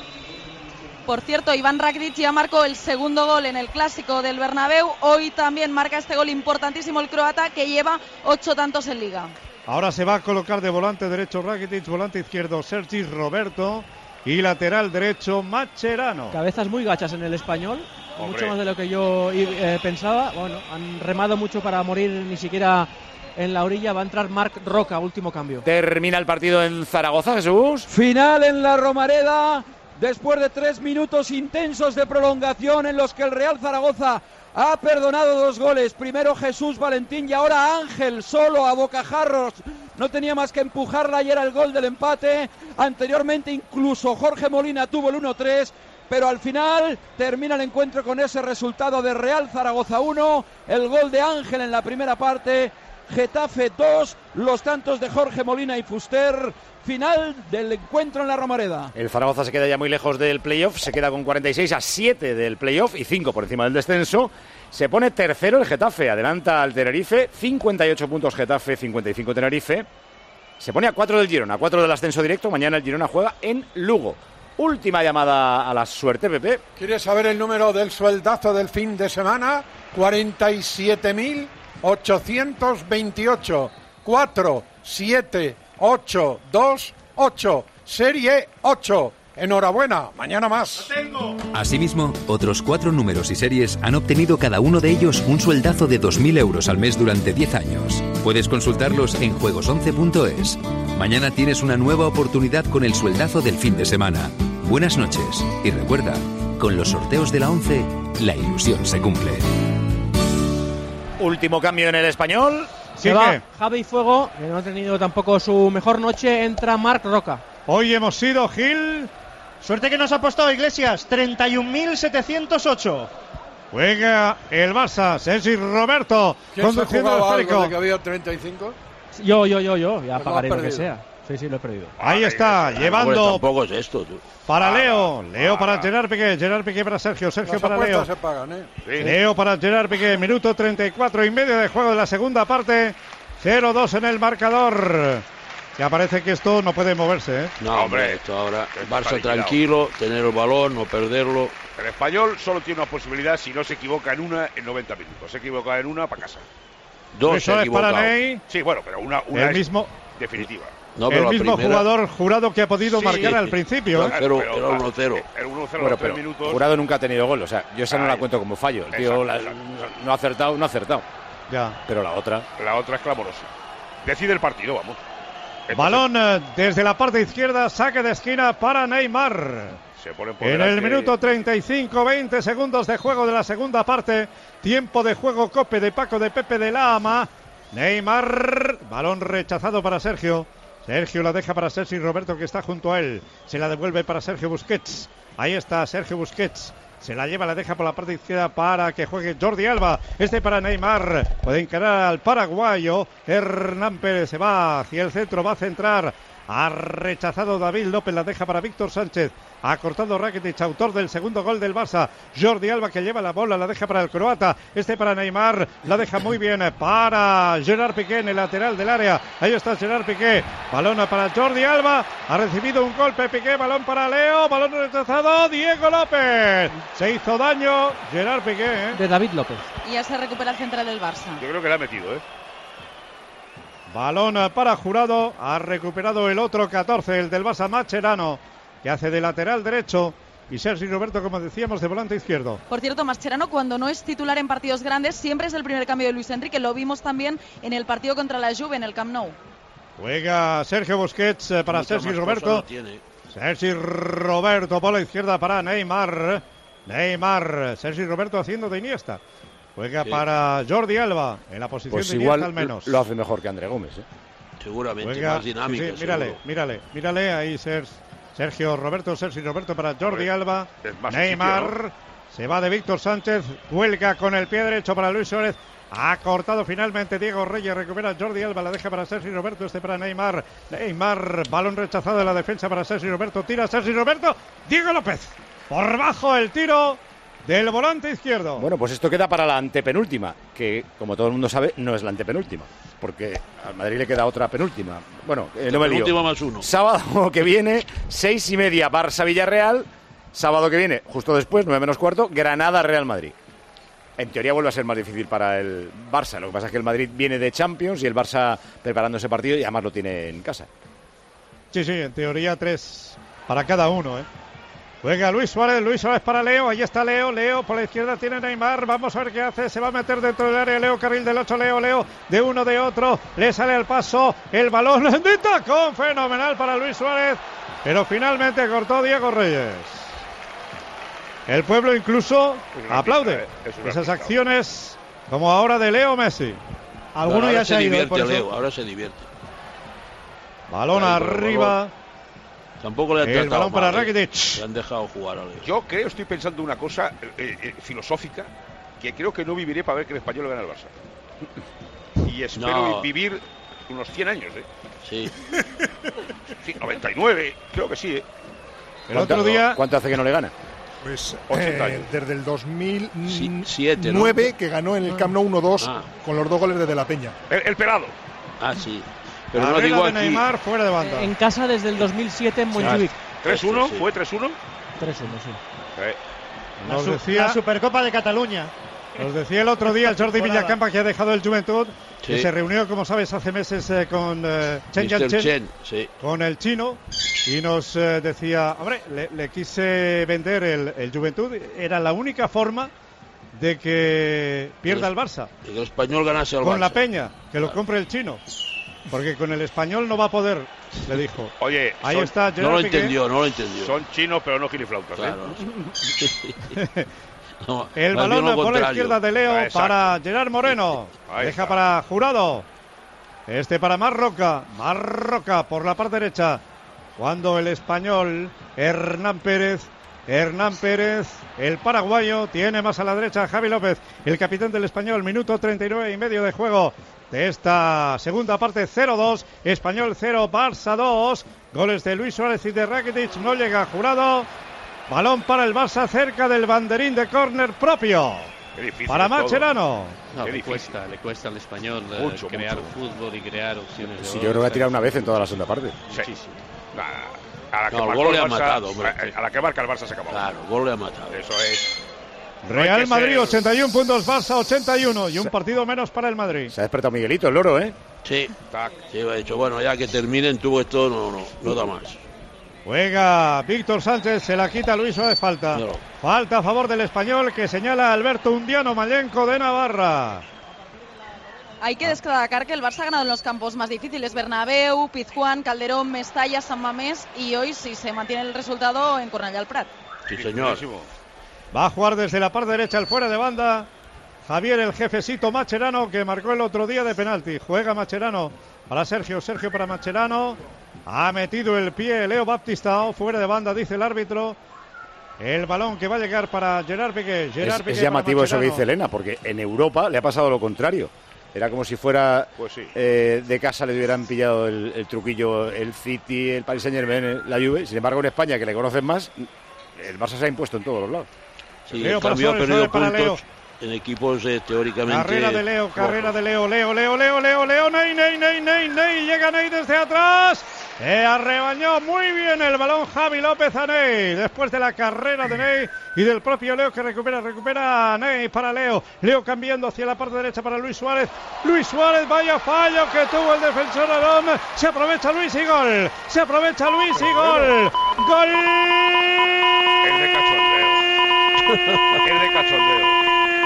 Por cierto, Iván Rakitic ya marcó el segundo gol en el clásico del Bernabéu. Hoy también marca este gol importantísimo el croata, que lleva 8 tantos en Liga. Ahora se va a colocar de volante derecho Rakitic, volante izquierdo Sergi Roberto y lateral derecho Mascherano. Cabezas muy gachas en el Español, Hombre. mucho más de lo que yo pensaba. Bueno, han remado mucho para morir ni siquiera en la orilla. Va a entrar Marc Roca, último cambio. Termina el partido en Zaragoza, Jesús. Final en la Romareda, después de 3 minutos intensos de prolongación en los que el Real Zaragoza ha perdonado 2 goles. Primero Jesús Valentín y ahora Ángel solo a bocajarros. No tenía más que empujarla y era el gol del empate. Anteriormente incluso Jorge Molina tuvo el 1-3. Pero al final termina el encuentro con ese resultado de Real Zaragoza 1. El gol de Ángel en la primera parte. Getafe 2, los tantos de Jorge Molina y Fuster. Final del encuentro en la Romareda. El Zaragoza se queda ya muy lejos del playoff, se queda con 46 a 7 del playoff y 5 por encima del descenso. Se pone tercero el Getafe, adelanta al Tenerife, 58 puntos Getafe, 55 Tenerife. Se pone a 4 del Girona, a 4 del ascenso directo. Mañana el Girona juega en Lugo. Última llamada a la suerte, Pepe. ¿Quieres saber el número del sueldazo del fin de semana? 47.828. 4, 7, 8, 2, 8. Serie 8. Enhorabuena, mañana más. Asimismo, otros 4 números y series han obtenido cada uno de ellos un sueldazo de 2.000 euros al mes durante 10 años. Puedes consultarlos en juegos11.es. Mañana tienes una nueva oportunidad con el sueldazo del fin de semana. Buenas noches y recuerda, con los sorteos de la 11, la ilusión se cumple. Último cambio en el Español. Se va Javi Fuego, que no ha tenido tampoco su mejor noche. Entra Marc Roca. Hoy hemos sido, Gil. Suerte que nos ha apostado Iglesias, 31.708. Juega el Barça, Sergi Roberto, conduciendo el esférico. ¿De que había 35? Yo, ya pagaré lo que sea. Sí, lo he perdido. Ahí está, llevando. Tampoco es esto, tú. Para Leo para Gerard Piqué para Sergio para Leo. Se pagan, Leo para Gerard Piqué, minuto 34 y medio de juego de la segunda parte. 0-2 en el marcador. Ya parece que esto no puede moverse, ¿eh? No, hombre, esto ahora. Barça tranquilo, tener el balón, no perderlo. El Español solo tiene una posibilidad si no se equivoca en 90 minutos. Se equivoca en una para casa. Dos se ha equivocado. Para Ney. Sí, bueno, pero una el mismo definitiva. No, el mismo primera... jugador Jurado que ha podido marcar al principio. Pero era 1-0. El 1-0 bueno, 3 minutos. Jurado nunca ha tenido gol, o sea, yo esa no la cuento como fallo. El tío no ha acertado. Ya. Pero la otra es clamorosa. Decide el partido, vamos. Balón desde la parte izquierda, saque de esquina para Neymar. Se pone por en el minuto 35, 20 segundos de juego de la segunda parte. Tiempo de juego Cope de Paco de Pepe de la Ama. Neymar, balón rechazado para Sergio. Sergio la deja para Sergi Roberto, que está junto a él. Se la devuelve para Sergio Busquets. Ahí está Sergio Busquets. Se la lleva, la deja por la parte izquierda para que juegue Jordi Alba. Para Neymar. Puede encarar al paraguayo. Hernán Pérez se va hacia el centro, va a centrar. Ha rechazado David López, la deja para Víctor Sánchez. Ha cortado Rakitic, autor del segundo gol del Barça. Jordi Alba, que lleva la bola, la deja para el croata. Para Neymar, la deja muy bien para Gerard Piqué en el lateral del área. Ahí está Gerard Piqué. Balón para Jordi Alba. Ha recibido un golpe Piqué, balón para Leo. Balón rechazado, Diego López. Se hizo daño Gerard Piqué. De David López. Y ya se recupera el central del Barça. Yo creo que le ha metido, Balón para Jurado. Ha recuperado el otro 14, el del Barça, Mascherano, que hace de lateral derecho. Y Sergi Roberto, como decíamos, de volante izquierdo. Por cierto, Mascherano, cuando no es titular en partidos grandes, siempre es el primer cambio de Luis Enrique. Lo vimos también en el partido contra la Juve en el Camp Nou. Juega Sergio Busquets para Sergi Roberto. Sergi Roberto por la izquierda para Neymar. Sergi Roberto haciendo de Iniesta. Juega para Jordi Alba en la posición pues de igual Iniesta al menos. Lo hace mejor que André Gómez, Seguramente, juega, más dinámico. Sí, mírale, ahí Sergi Roberto para Jordi Alba. Neymar, sitio, ¿no? Se va de Víctor Sánchez, cuelga con el pie derecho para Luis Suárez. Ha cortado finalmente Diego Reyes, recupera Jordi Alba, la deja para Sergi Roberto, para Neymar. Balón rechazado de la defensa para Sergi Roberto, tira Sergi Roberto, Diego López. Por bajo el tiro del volante izquierdo. Bueno, pues esto queda para la antepenúltima, que como todo el mundo sabe, no es la antepenúltima, porque al Madrid le queda otra penúltima. Bueno, no me lío. Penúltima más uno. Sábado que viene, 6:30, Barça-Villarreal. Sábado que viene, justo después, 9:15, Granada-Real Madrid. En teoría vuelve a ser más difícil para el Barça. Lo que pasa es que el Madrid viene de Champions y el Barça preparando ese partido y además lo tiene en casa. Sí, en teoría 3 para cada uno, Juega Luis Suárez para Leo, ahí está Leo por la izquierda tiene Neymar, vamos a ver qué hace, se va a meter dentro del área Leo, carril del 8, Leo, de uno, de otro, le sale al paso, el balón de tacón, fenomenal para Luis Suárez, pero finalmente cortó Diego Reyes. El pueblo incluso aplaude esas acciones como ahora de Leo Messi. Alguno ya se ha ido por Leo, ahora se divierte. Balón arriba. Tampoco le han el balón para Rakitic. Le han dejado jugar a Leo. Yo estoy pensando una cosa filosófica, que creo que no viviré para ver que el Español gane al Barça. Y espero vivir unos 100 años, Sí. 99, creo que sí, El otro día... ¿Cuánto hace que no le gana? Pues 80 años. Desde el 2007, 9 que ganó en el Camp Nou 1-2 con los 2 goles de la Peña. El pelado. Sí. Pero no digo de aquí. Neymar fuera de banda. En casa desde el 2007 en Montjuic. 3-1, sí. ¿Fue 3-1? 3-1, sí. La Supercopa de Cataluña. Nos decía el otro día el Jordi Villacampa, que ha dejado el Juventud, que se reunió, como sabes, hace meses con Chen Yanchen, con el chino, y nos decía, hombre, le quise vender el Juventud, era la única forma de que pierda el Barça. Y que el Español ganase al Barça. Con la Peña, que lo compre el chino. Porque con el Español no va a poder, le dijo. Oye, ahí está Gerard no lo Piqué. entendió. Son chinos, pero no giliflautas. Claro. El balón por la izquierda de Leo para Gerard Moreno. Deja para Jurado. Para Marroca por la parte derecha. cuando el español Hernán Pérez, el paraguayo, tiene más a la derecha Javi López, el capitán del español. Minuto 39 y medio de juego de esta segunda parte. 0-2, Español 0, Barça 2. Goles de Luis Suárez y de Rakitic. No llega Jurado. Balón para el Barça cerca del banderín de córner propio. Para Mascherano. No, le cuesta al español crear fútbol y crear opciones de Sí, yo creo que ha tirado una vez en toda la segunda parte. Sí. A la que el gol le ha Barça, matado. A la que marca el Barça se acabó. Claro, el gol le ha matado. Eso es. Real Madrid 81 puntos, Barça 81 y un partido menos para el Madrid. Se ha despertado Miguelito, el loro, ¿eh? Sí, ha dicho, bueno, ya que terminen tú esto, no da más. Juega Víctor Sánchez, se la quita Luis Suárez, falta. No. Falta a favor del español que señala Alberto Undiano Mallenco de Navarra. Hay que destacar que el Barça ha ganado en los campos más difíciles: Bernabéu, Pizjuán, Calderón, Mestalla, San Mamés, y hoy sí se mantiene el resultado en Cornellà del Prat. Sí, señor. Va a jugar desde la parte derecha el fuera de banda Javier el jefecito Mascherano, que marcó el otro día de penalti. Juega Mascherano para Sergio para Mascherano. Ha metido el pie Leo Baptistao, fuera de banda, dice el árbitro. El balón que va a llegar para Gerard Piqué. Es llamativo eso que dice Elena, porque en Europa le ha pasado lo contrario. Era como si fuera de casa le hubieran pillado el truquillo el City, el Paris Saint-Germain, la Juve. Sin embargo, en España, que le conocen más, el Barça se ha impuesto en todos los lados. Sí, el cambio ha perdido puntos en equipos teóricamente... Carrera de Leo, Leo, Ney, llega Ney desde atrás. Arrebañó muy bien el balón Javi López a Ney, después de la carrera de Ney y del propio Leo, que recupera a Ney para Leo cambiando hacia la parte derecha para Luis Suárez, vaya fallo que tuvo el defensor Aarón, se aprovecha Luis y gol, gol el de cachondeo.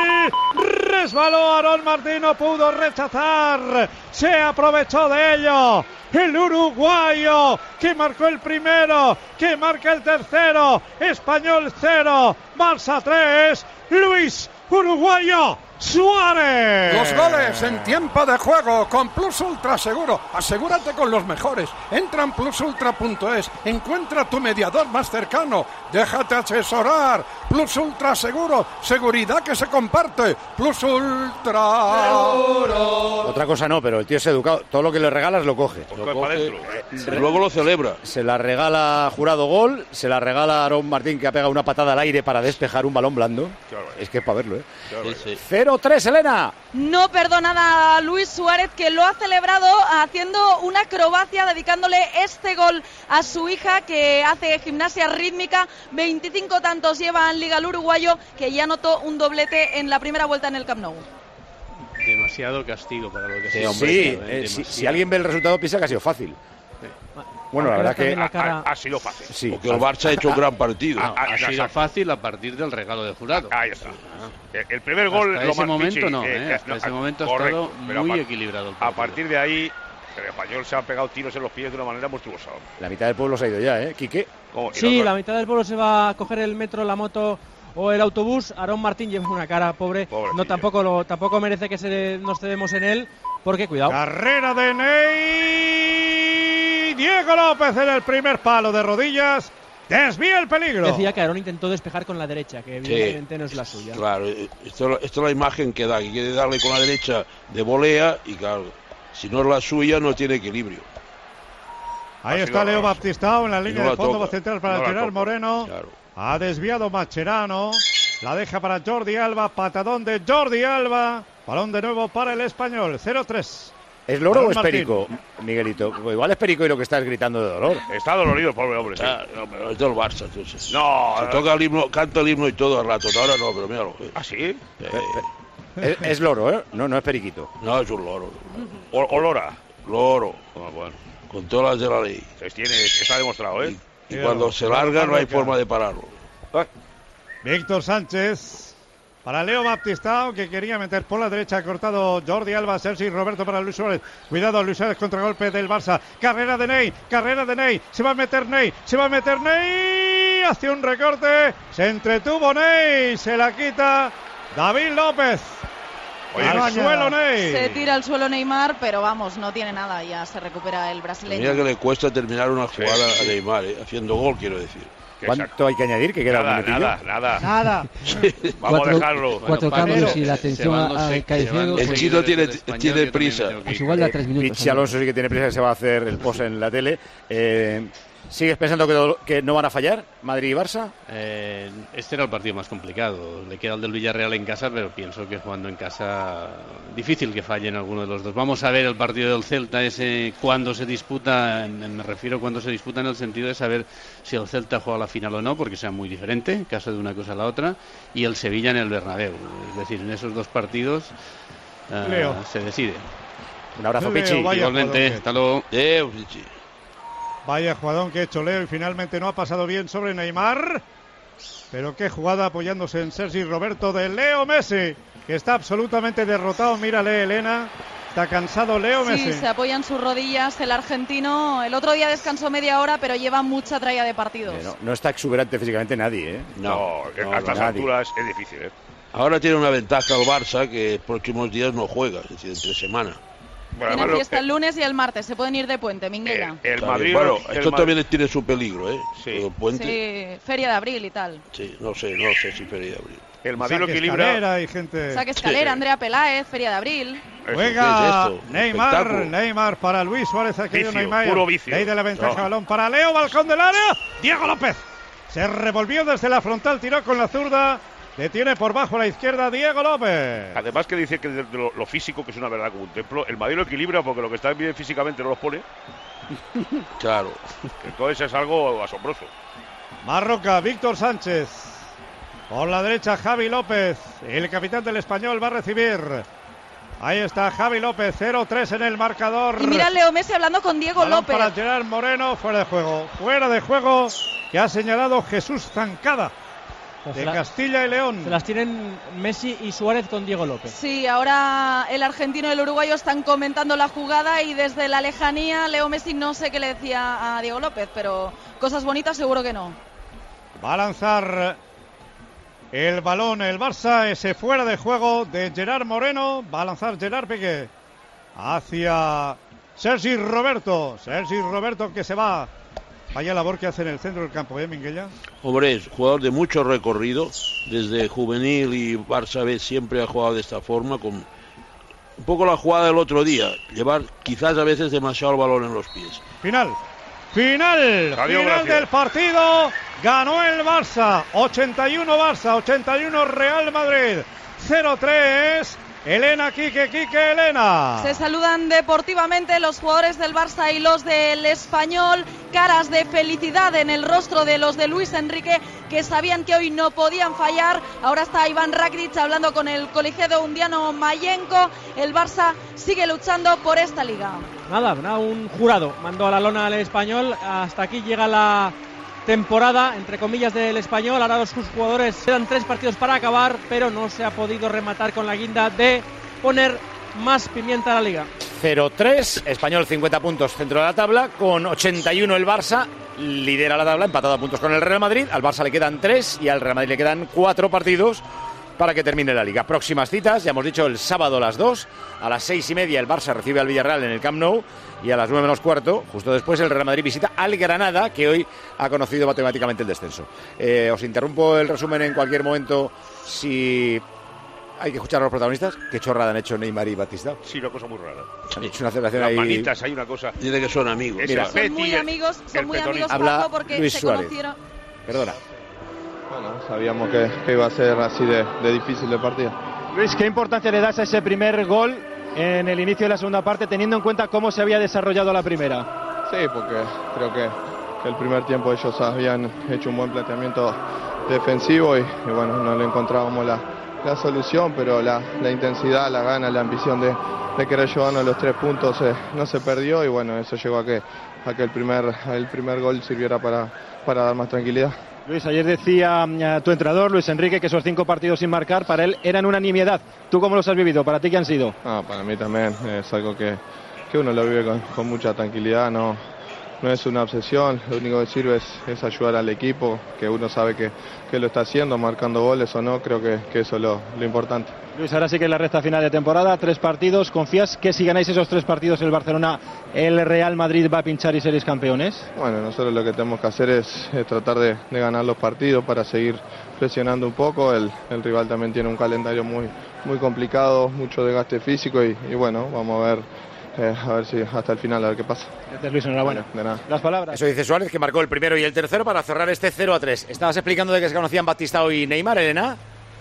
Resbaló Aarón Martín, no pudo rechazar, se aprovechó de ello el uruguayo, que marcó el primero, que marca el tercero. Español 0, Barça 3, Luis Uruguayo Suárez. Los goles en tiempo de juego con Plus Ultra Seguro. Asegúrate con los mejores. Entra en plusultra.es. Encuentra tu mediador más cercano. Déjate asesorar. Plus Ultra Seguro. Seguridad que se comparte. Plus Ultra. Seguro. Otra cosa no, pero el tío es educado. Todo lo que le regalas lo coge. Luego lo celebra. Se la regala Jurado gol. Se la regala Aarón Martín, que ha pegado una patada al aire para despejar un balón blando. Es que es para verlo, ¿eh? 0-3, Elena. No perdona a Luis Suárez, que lo ha celebrado haciendo una acrobacia, dedicándole este gol a su hija, que hace gimnasia rítmica. 25 tantos lleva en Liga el uruguayo, que ya anotó un doblete en la primera vuelta en el Camp Nou. Demasiado castigo para lo que si alguien ve el resultado piensa que ha sido fácil. Bueno, la verdad que ha sido fácil. Sí. Porque el Barça ha hecho un gran partido. Ha sido fácil a partir del regalo de Jurado. Ahí está. El primer gol... Hasta ese momento no, hasta ese momento ha estado muy equilibrado. A partir de ahí, el español se ha pegado tiros en los pies de una manera monstruosa. La mitad del pueblo se ha ido ya, ¿eh, Quique? Sí, la mitad del pueblo se va a coger el metro, la moto o el autobús. Aarón Martín lleva una cara pobre. No, tampoco merece que nos cedemos en él, porque cuidado. Carrera de Ney. Diego López en el primer palo de rodillas. Desvía el peligro. Decía que Aarón intentó despejar con la derecha, que evidentemente no es la suya. Claro, esto es la imagen que da, que quiere darle con la derecha de volea, y claro, si no es la suya no tiene equilibrio. Ahí está Leo Baptistao en la línea de fondo, va a centrar para Gerard Moreno. Claro. Ha desviado Mascherano, la deja para Jordi Alba, patadón de Jordi Alba. Balón de nuevo para el español, 0-3. ¿Es loro o es perico, Miguelito? Igual es perico y lo que estás gritando de dolor. Está dolorido el pobre hombre. No, pero es del Barça, entonces. No. Se toca el himno, canta el himno y todo el rato. Ahora no, pero míralo. ¿Ah, sí? Es loro, ¿eh? No es periquito. No, es un loro. ¿O lora? Loro. Bueno. Con todas las de la ley. Está demostrado, ¿eh? Y cuando se larga no hay forma de pararlo. Víctor Sánchez para Leo Baptistao, que quería meter por la derecha, ha cortado Jordi Alba, Sergi Roberto para Luis Suárez. Cuidado, Luis Suárez, contragolpe del Barça. Carrera de Ney, se va a meter Ney, hace un recorte, se entretuvo Ney, se la quita David López. Oye, al suelo, Ney. Se tira al suelo Neymar, pero vamos, no tiene nada, ya se recupera el brasileño. Mira que le cuesta terminar una jugada a Neymar, haciendo gol, quiero decir. ¿Cuánto hay que añadir? Que queda Nada. Vamos a dejarlo. 4 cambios y la atención a Caicedo. El chino tiene prisa. Pues igual da 3 minutos. Pichi Alonso sí que tiene prisa, que se va a hacer el post en la tele. ¿Sigues pensando que no van a fallar Madrid y Barça? Este era el partido más complicado. Le queda el del Villarreal en casa, pero pienso que jugando en casa difícil que fallen alguno de los dos. Vamos a ver el partido del Celta, ese cuando se disputa, me refiero cuando se disputa en el sentido de saber si el Celta juega la final o no, porque sea muy diferente, en caso de una cosa a la otra, y el Sevilla en el Bernabéu. Es decir, en esos dos partidos se decide. Un abrazo, Pichi. Igualmente, hasta luego. Pichi. Vaya jugadón que ha hecho Leo y finalmente no ha pasado bien sobre Neymar. Pero qué jugada apoyándose en Sergi Roberto de Leo Messi, que está absolutamente derrotado. Mírale, Elena. Está cansado Leo Messi. Sí, se apoya en sus rodillas el argentino. El otro día descansó media hora, pero lleva mucha tralla de partidos. No está exuberante físicamente nadie, ¿eh? No, a estas alturas es difícil, ¿eh? Ahora tiene una ventaja el Barça, que próximos días no juega, es decir, entre semana. Bueno, tiene fiesta el lunes y el martes, se pueden ir de puente, Minguella. El Madrid, bueno, esto también tiene su peligro, ¿eh? Sí. El puente. Sí, feria de abril y tal. Sí, no sé si feria de abril. El Madrid lo equilibra. Y gente... Saque Escalera, Andrea Peláez, feria de abril. Juega Neymar para Luis Suárez, aquello Neymar. Puro vicio. Ley de la ventaja, balón para Leo, balcón del área. Diego López. Se revolvió desde la frontal, tiró con la zurda. Detiene por bajo a la izquierda Diego López. Además que dice que de lo físico, que es una verdad como un templo, el Madrid lo equilibra porque lo que está bien físicamente no los pone. Claro. Entonces es algo asombroso. Marroca, Víctor Sánchez. Por la derecha Javi López. El capitán del Español va a recibir. Ahí está Javi López, 0-3 en el marcador. Y mira Leo Messi hablando con Diego López. Para Gerard Moreno, fuera de juego. Fuera de juego que ha señalado Jesús Zancada. De Castilla y León. Se las tienen Messi y Suárez con Diego López. Sí, ahora el argentino y el uruguayo están comentando la jugada y desde la lejanía Leo Messi no sé qué le decía a Diego López, pero cosas bonitas seguro que no. Va a lanzar el balón el Barça, ese fuera de juego de Gerard Moreno. Va a lanzar Gerard Piqué hacia Sergi Roberto. Sergi Roberto que se va. Vaya labor que hace en el centro del campo, Minguella. Hombre, es jugador de mucho recorrido. Desde juvenil y Barça B siempre ha jugado de esta forma, con un poco la jugada del otro día. Llevar quizás a veces demasiado el balón en los pies. Final del partido. Ganó el Barça. 81 Barça, 81 Real Madrid. 0-3. Elena, Quique, Elena. Se saludan deportivamente los jugadores del Barça y los del Español. Caras de felicidad en el rostro de los de Luis Enrique, que sabían que hoy no podían fallar. Ahora está Iván Rakitic hablando con el colegiado undiano Mayenko. El Barça sigue luchando por esta liga. Nada, un jurado mandó a la lona al Español. Hasta aquí llega la temporada, entre comillas, del Español. Ahora sus jugadores quedan 3 partidos para acabar, pero no se ha podido rematar con la guinda de poner más pimienta a la liga. 0-3, Español 50 puntos centro de la tabla, con 81 el Barça, lidera la tabla, empatado a puntos con el Real Madrid. Al Barça le quedan 3 y al Real Madrid le quedan 4 partidos para que termine la liga. Próximas citas, ya hemos dicho, el sábado a las 2, a las 6:30 el Barça recibe al Villarreal en el Camp Nou y a las 9 menos cuarto, justo después, el Real Madrid visita al Granada, que hoy ha conocido matemáticamente el descenso. Os interrumpo el resumen en cualquier momento si hay que escuchar a los protagonistas. Qué chorrada han hecho Neymar y Batista. Sí, una cosa muy rara. Han hecho una celebración Las ahí. manitas, hay una cosa. Dice que son amigos. Mira, son muy amigos, habla porque Luis se Suárez. conocieron. Perdona. Bueno, sabíamos que iba a ser así de difícil el partido. Luis, ¿qué importancia le das a ese primer gol en el inicio de la segunda parte, teniendo en cuenta cómo se había desarrollado la primera? Sí, porque creo que el primer tiempo ellos habían hecho un buen planteamiento defensivo y bueno, no le encontrábamos la solución, pero la intensidad, la gana, la ambición de querer llevarnos los 3 puntos no se perdió y bueno, eso llegó a que el primer gol sirviera para dar más tranquilidad. Luis, ayer decía tu entrenador, Luis Enrique, que esos 5 partidos sin marcar para él eran una nimiedad. ¿Tú cómo los has vivido? ¿Para ti qué han sido? Para mí también es algo que uno lo vive con mucha tranquilidad, no es una obsesión, lo único que sirve es ayudar al equipo, que uno sabe que lo está haciendo, marcando goles o no, creo que eso es lo importante. Luis, ahora sí que es la recta final de temporada, 3 partidos. ¿Confías que si ganáis esos 3 partidos el Barcelona, el Real Madrid va a pinchar y seréis campeones? Bueno, nosotros lo que tenemos que hacer es tratar de ganar los partidos para seguir presionando un poco. El rival también tiene un calendario muy complicado, mucho desgaste físico y bueno, vamos a ver si hasta el final, a ver qué pasa. Gracias, Luis, enhorabuena. De nada. Las palabras. Eso dice Suárez, que marcó el primero y el tercero para cerrar este 0-3. Estabas explicando de que se conocían Batistao y Neymar, Elena.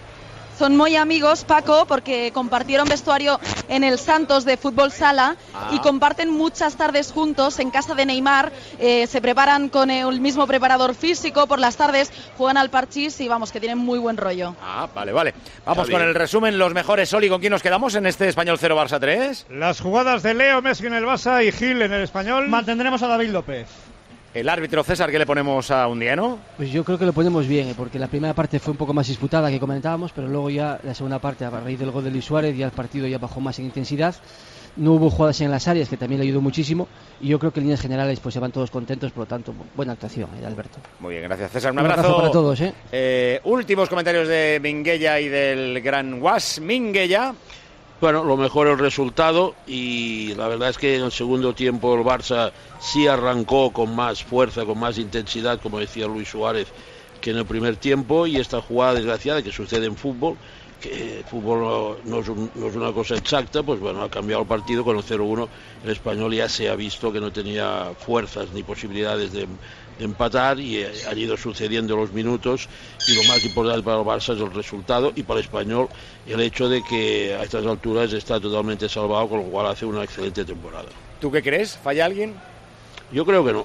Son muy amigos, Paco, porque compartieron vestuario en el Santos de Fútbol Sala y comparten muchas tardes juntos en casa de Neymar. Se preparan con el mismo preparador físico, por las tardes juegan al parchís y vamos, que tienen muy buen rollo. Vale. Vamos con el resumen, los mejores. Oli, ¿con quién nos quedamos en este Español 0 Barça 3? Las jugadas de Leo Messi en el Barça y Gil en el Español. Mantendremos a David López. El árbitro César, ¿qué le ponemos a Undiano? Pues yo creo que lo ponemos bien, porque la primera parte fue un poco más disputada que comentábamos, pero luego ya la segunda parte, a raíz del gol de Luis Suárez, ya el partido ya bajó más en intensidad. No hubo jugadas en las áreas, que también le ayudó muchísimo, y yo creo que en líneas generales pues se van todos contentos, por lo tanto, buena actuación de Alberto. Muy bien, gracias César, un abrazo para todos. Últimos comentarios de Minguella y del gran Guas. Minguella. Bueno, lo mejor el resultado, y la verdad es que en el segundo tiempo el Barça sí arrancó con más fuerza, con más intensidad, como decía Luis Suárez, que en el primer tiempo, y esta jugada desgraciada que sucede en fútbol, que el fútbol no es una cosa exacta, pues bueno, ha cambiado el partido con el 0-1. El Español ya se ha visto que no tenía fuerzas ni posibilidades de empatar, y han ido sucediendo los minutos, y lo más importante para el Barça es el resultado, y para el Español el hecho de que a estas alturas está totalmente salvado, con lo cual hace una excelente temporada. ¿Tú qué crees? ¿Falla alguien? Yo creo que no.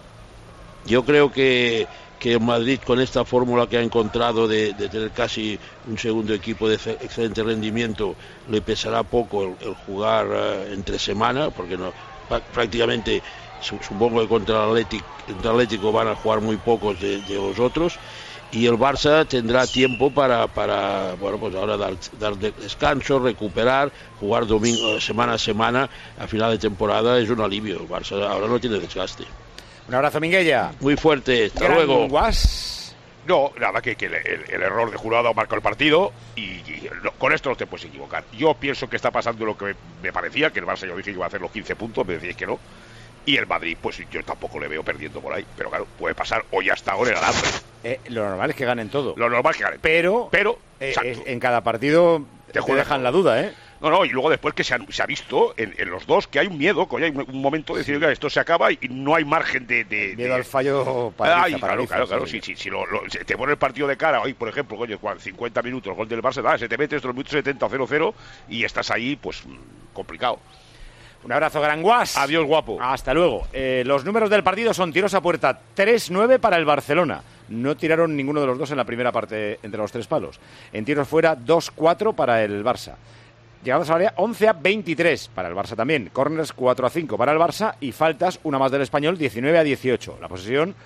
Yo creo que el Madrid, con esta fórmula que ha encontrado de tener casi un segundo equipo de excelente rendimiento, le pesará poco el jugar entre semana, porque no prácticamente, supongo que contra el Atlético van a jugar muy pocos de los otros, y el Barça tendrá tiempo para bueno, pues ahora dar descanso, recuperar, jugar domingo, semana a semana. A final de temporada es un alivio. El Barça ahora no tiene desgaste. Un abrazo, Minguella. Muy fuerte, hasta luego. Guas. No, nada, que el error de Jurado marcó el partido y con esto no te puedes equivocar. Yo pienso que está pasando lo que me parecía, que el Barça, yo dije que iba a hacer los 15 puntos, me decíais que no. Y el Madrid, pues yo tampoco le veo perdiendo por ahí. Pero claro, puede pasar hoy hasta ahora el alambre. Lo normal es que ganen todo. Lo normal es que ganen. Pero en cada partido te dejan la duda, ¿eh? No, y luego después que se ha visto en los dos que hay un miedo, que hay un momento de decir que esto se acaba y no hay margen de miedo al fallo claro, si te pone el partido de cara hoy, por ejemplo, 50 minutos, el gol del Barça, se te metes los minutos 70 0-0 y estás ahí, pues complicado. Un abrazo, gran Guas. Adiós, guapo. Hasta luego. Los números del partido son tiros a puerta 3-9 para el Barcelona. No tiraron ninguno de los dos en la primera parte entre los 3 palos. En tiros fuera 2-4 para el Barça. Llegadas al área 11-23 para el Barça también. Corners 4-5 para el Barça y faltas, una más del Español, 19-18. La posesión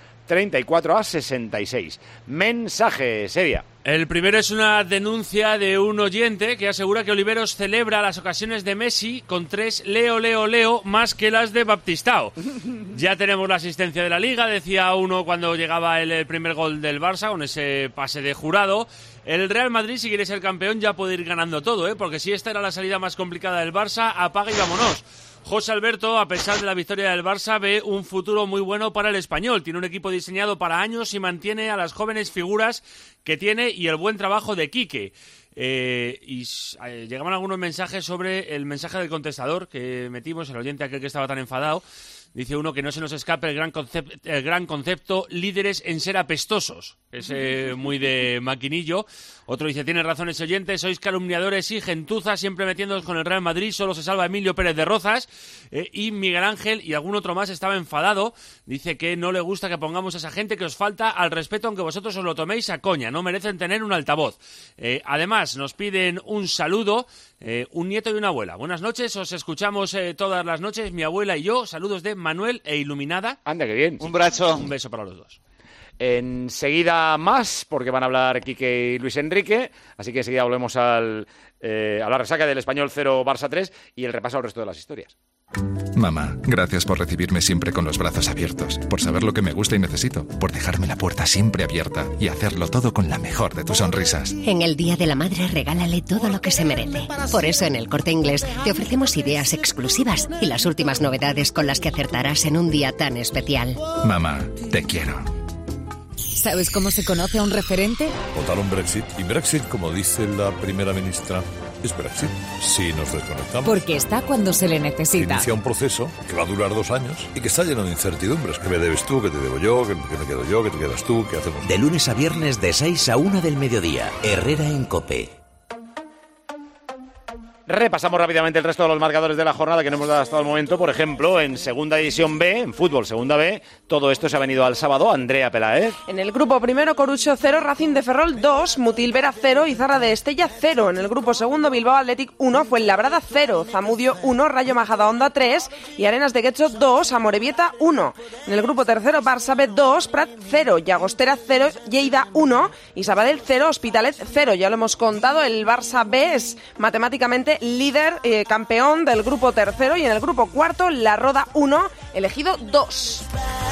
34-66. Mensaje, Sevilla. El primero es una denuncia de un oyente que asegura que Oliveros celebra las ocasiones de Messi con 3 Leo más que las de Baptistao. Ya tenemos la asistencia de la Liga, decía uno cuando llegaba el primer gol del Barça con ese pase de Jurado. El Real Madrid, si quiere ser campeón, ya puede ir ganando todo, porque si esta era la salida más complicada del Barça, apaga y vámonos. José Alberto, a pesar de la victoria del Barça, ve un futuro muy bueno para el Español. Tiene un equipo diseñado para años y mantiene a las jóvenes figuras que tiene y el buen trabajo de Quique. Llegaban algunos mensajes sobre el mensaje del contestador que metimos, el oyente aquel que estaba tan enfadado. Dice uno que no se nos escape el gran concepto líderes en ser apestosos. Es muy de maquinillo. Otro dice, tiene razón ese oyente, sois calumniadores y gentuza, siempre metiéndoos con el Real Madrid, solo se salva Emilio Pérez de Rozas. Y Miguel Ángel y algún otro más estaba enfadado. Dice que no le gusta que pongamos a esa gente, que os falta al respeto, aunque vosotros os lo toméis a coña. No merecen tener un altavoz. Además, nos piden un saludo, un nieto y una abuela. Buenas noches, os escuchamos todas las noches, mi abuela y yo. Saludos de Manuel e Iluminada. Anda, qué bien. Un brazo. Un beso para los dos. Enseguida más, porque van a hablar Quique y Luis Enrique, así que enseguida volvemos a la resaca del Español 0 Barça 3 y el repaso al resto de las historias. Mamá, gracias por recibirme siempre con los brazos abiertos, por saber lo que me gusta y necesito, por dejarme la puerta siempre abierta y hacerlo todo con la mejor de tus sonrisas. En el Día de la Madre regálale todo lo que se merece. Por eso en el Corte Inglés te ofrecemos ideas exclusivas y las últimas novedades con las que acertarás en un día tan especial. Mamá, te quiero. ¿Sabes cómo se conoce a un referente? Votaron Brexit y Brexit, como dice la primera ministra, es Brexit. Si nos desconectamos. Porque está cuando se le necesita. Inicia un proceso que va a durar 2 años y que está lleno de incertidumbres. ¿Qué me debes tú? ¿Qué te debo yo? ¿Qué me quedo yo? ¿Qué te quedas tú? ¿Qué hacemos? De lunes a viernes de 6 a 1 del mediodía. Herrera en COPE. Repasamos rápidamente el resto de los marcadores de la jornada que no hemos dado hasta el momento. Por ejemplo, en Segunda División B, en fútbol Segunda B, todo esto se ha venido al sábado. Andrea Peláez. En el grupo primero, Corucho 0, Racing de Ferrol 2, Mutilvera 0 y Zarra de Estella 0. En el grupo segundo, Bilbao Athletic 1, Fuenlabrada 0, Zamudio 1, Rayo Majadahonda 3 y Arenas de Guecho 2, Amorebieta 1. En el grupo tercero, Barça B 2, Prat 0, Llagostera 0, Lleida 1 y Sabadell 0, Hospitalet 0. Ya lo hemos contado, el Barça B es matemáticamente líder, campeón del grupo tercero, y en el grupo cuarto, La Roda 1, elegido 2.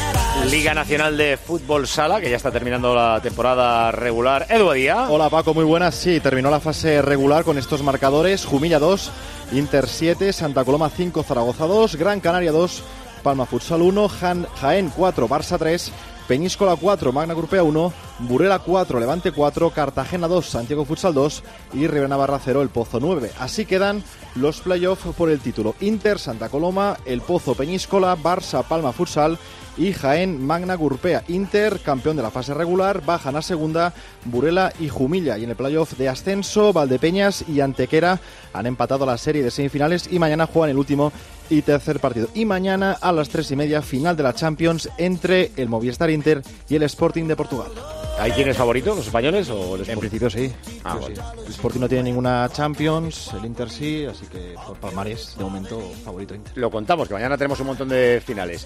Liga Nacional de Fútbol Sala, que ya está terminando la temporada regular. Edu Díaz. Hola Paco, muy buenas. Sí, terminó la fase regular con estos marcadores: Jumilla 2, Inter 7, Santa Coloma 5, Zaragoza 2, Gran Canaria 2, Palma Futsal 1, Jaén 4, Barça 3, Peñíscola 4, Magna Grupea 1, Burela 4, Levante 4, Cartagena 2, Santiago Futsal 2 y Ribera 0, El Pozo 9. Así quedan los playoffs por el título: Inter, Santa Coloma, El Pozo, Peñíscola, Barça, Palma Futsal y Jaén, Magna Grupea. Inter, campeón de la fase regular, bajan a segunda Burela y Jumilla. Y en el playoff de ascenso, Valdepeñas y Antequera han empatado la serie de semifinales y mañana juegan el último y tercer partido. Y mañana a las 3:30, final de la Champions entre el Movistar Inter y el Sporting de Portugal. ¿Hay quién es favorito, los españoles o el Sporting? En principio sí. Bueno. Sí. El Sporting no tiene ninguna Champions, el Inter sí, así que por palmarés, de momento, favorito Inter. Lo contamos, que mañana tenemos un montón de finales.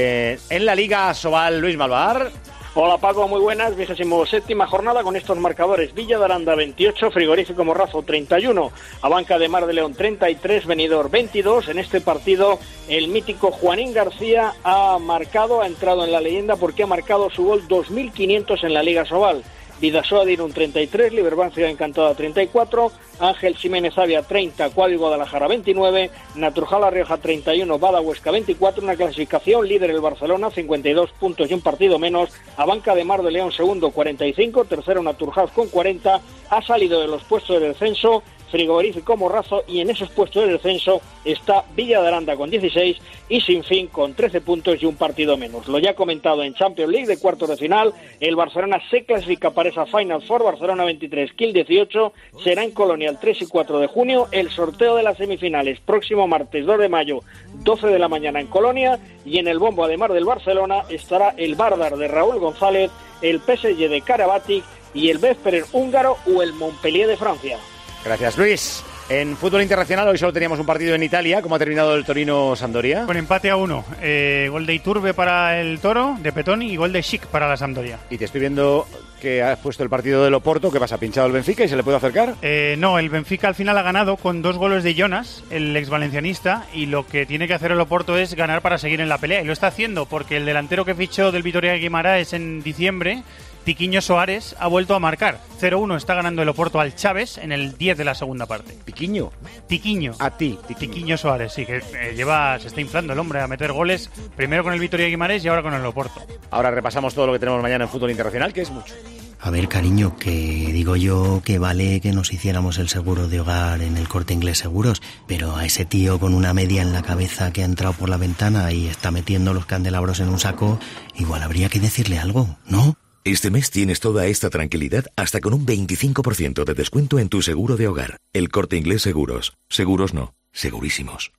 En la Liga Sobal, Luis Malvar. Hola Paco, muy buenas. 27ª jornada con estos marcadores: Villa de Aranda 28, Frigorífico Morrazo 31, Abanca de Mar de León 33, Benidorm 22. En este partido el mítico Juanín García ha entrado en la leyenda porque ha marcado su gol 2500 en la Liga Sobal. Vidasoa de Irún 33, Liberbank Ciudad Encantada 34, Ángel Ximénez Avia 30, Cuadri Guadalajara 29, Naturjala Rioja 31, Bada Huesca 24, una clasificación: líder el Barcelona 52 puntos y un partido menos, Abanca de Mar de León segundo 45, tercero Naturhaus con 40, ha salido de los puestos de descenso Frigorífico Morrazo, y en esos puestos de descenso está Villa de Aranda con 16 y Sinfín con 13 puntos y un partido menos. Lo ya comentado en Champions League de cuartos de final, el Barcelona se clasifica para esa Final Four. Barcelona 23, Kiel 18, será en Colonia el 3 y 4 de junio, el sorteo de las semifinales próximo martes 2 de mayo, 12 de la mañana en Colonia, y en el bombo además del Barcelona estará el Vardar de Raúl González, el PSG de Karabatic y el Vesperer húngaro o el Montpellier de Francia. Gracias, Luis. En fútbol internacional hoy solo teníamos un partido en Italia. ¿Cómo ha terminado el Torino-Sampdoria? Con empate a 1. Gol de Iturbe para el Toro, de Petoni, y gol de Schick para la Sampdoria. Y te estoy viendo que has puesto el partido del Oporto. ¿Qué pasa? ¿Pinchado el Benfica y se le puede acercar? No, el Benfica al final ha ganado con 2 goles de Jonas, el exvalencianista, y lo que tiene que hacer el Oporto es ganar para seguir en la pelea. Y lo está haciendo porque el delantero que fichó del Vitoria Guimaraes en diciembre, Tiquiño Soares, ha vuelto a marcar. 0-1 está ganando el Oporto al Chávez en el 10 de la segunda parte. ¿Piquiño? Tiquiño. A ti. Tiquiño Soares, sí, que se está inflando el hombre a meter goles, primero con el Vitoria Guimaraes y ahora con el Oporto. Ahora repasamos todo lo que tenemos mañana en fútbol internacional, que es mucho. A ver, cariño, que digo yo que vale que nos hiciéramos el seguro de hogar en el Corte Inglés Seguros, pero a ese tío con una media en la cabeza que ha entrado por la ventana y está metiendo los candelabros en un saco, igual habría que decirle algo, ¿no? Este mes tienes toda esta tranquilidad hasta con un 25% de descuento en tu seguro de hogar. El Corte Inglés Seguros. Seguros no, segurísimos.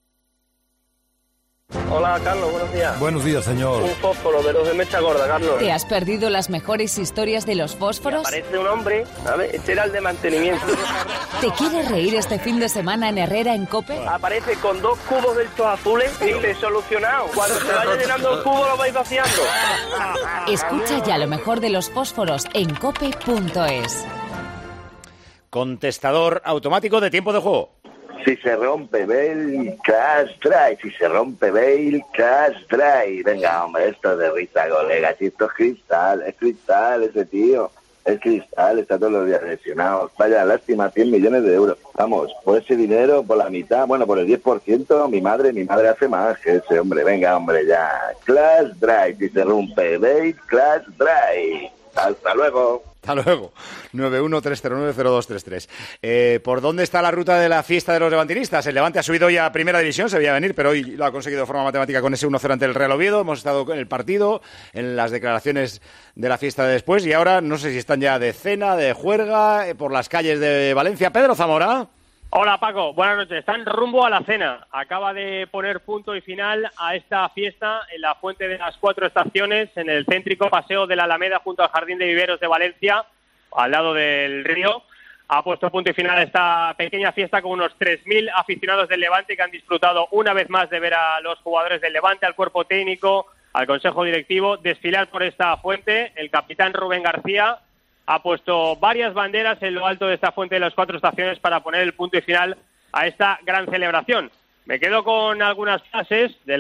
Hola, Carlos, buenos días. Buenos días, señor. Un fósforo de los de mecha gorda, Carlos. ¿Te has perdido las mejores historias de los fósforos? Aparece un hombre, ¿sabes? Este era el de mantenimiento. ¿Te quieres reír este fin de semana en Herrera en COPE? Aparece con 2 cubos de estos azules y te he solucionado. Cuando se vaya llenando el cubo lo vais vaciando. Escucha ya lo mejor de los fósforos en cope.es. Contestador automático de tiempo de juego. Si se rompe Bale, Crash Try. Si se rompe Bale, Crash Try. Venga, hombre, esto de risa, colega. Si esto es cristal ese tío. Es cristal, está todos los días lesionado. Vaya, lástima, 100 millones de euros. Vamos, por ese dinero, por la mitad, bueno, por el 10%, mi madre hace más que ese hombre. Venga, hombre, ya. Clash Drive, si se rompe Bale, Clash Drive. Hasta luego. Hasta luego. 913090233. ¿Por dónde está la ruta de la fiesta de los levantinistas? El Levante ha subido ya a Primera División, se veía venir, pero hoy lo ha conseguido de forma matemática con ese 1-0 ante el Real Oviedo. Hemos estado en el partido, en las declaraciones de la fiesta de después, y ahora no sé si están ya de cena, de juerga, por las calles de Valencia. Pedro Zamora. Hola Paco, buenas noches. Están rumbo a la cena. Acaba de poner punto y final a esta fiesta en la Fuente de las Cuatro Estaciones, en el céntrico Paseo de la Alameda, junto al Jardín de Viveros de Valencia, al lado del río. Ha puesto punto y final a esta pequeña fiesta con unos 3.000 aficionados del Levante que han disfrutado una vez más de ver a los jugadores del Levante, al cuerpo técnico, al consejo directivo, desfilar por esta fuente. El capitán Rubén García ha puesto varias banderas en lo alto de esta Fuente de las Cuatro Estaciones para poner el punto y final a esta gran celebración. Me quedo con algunas frases de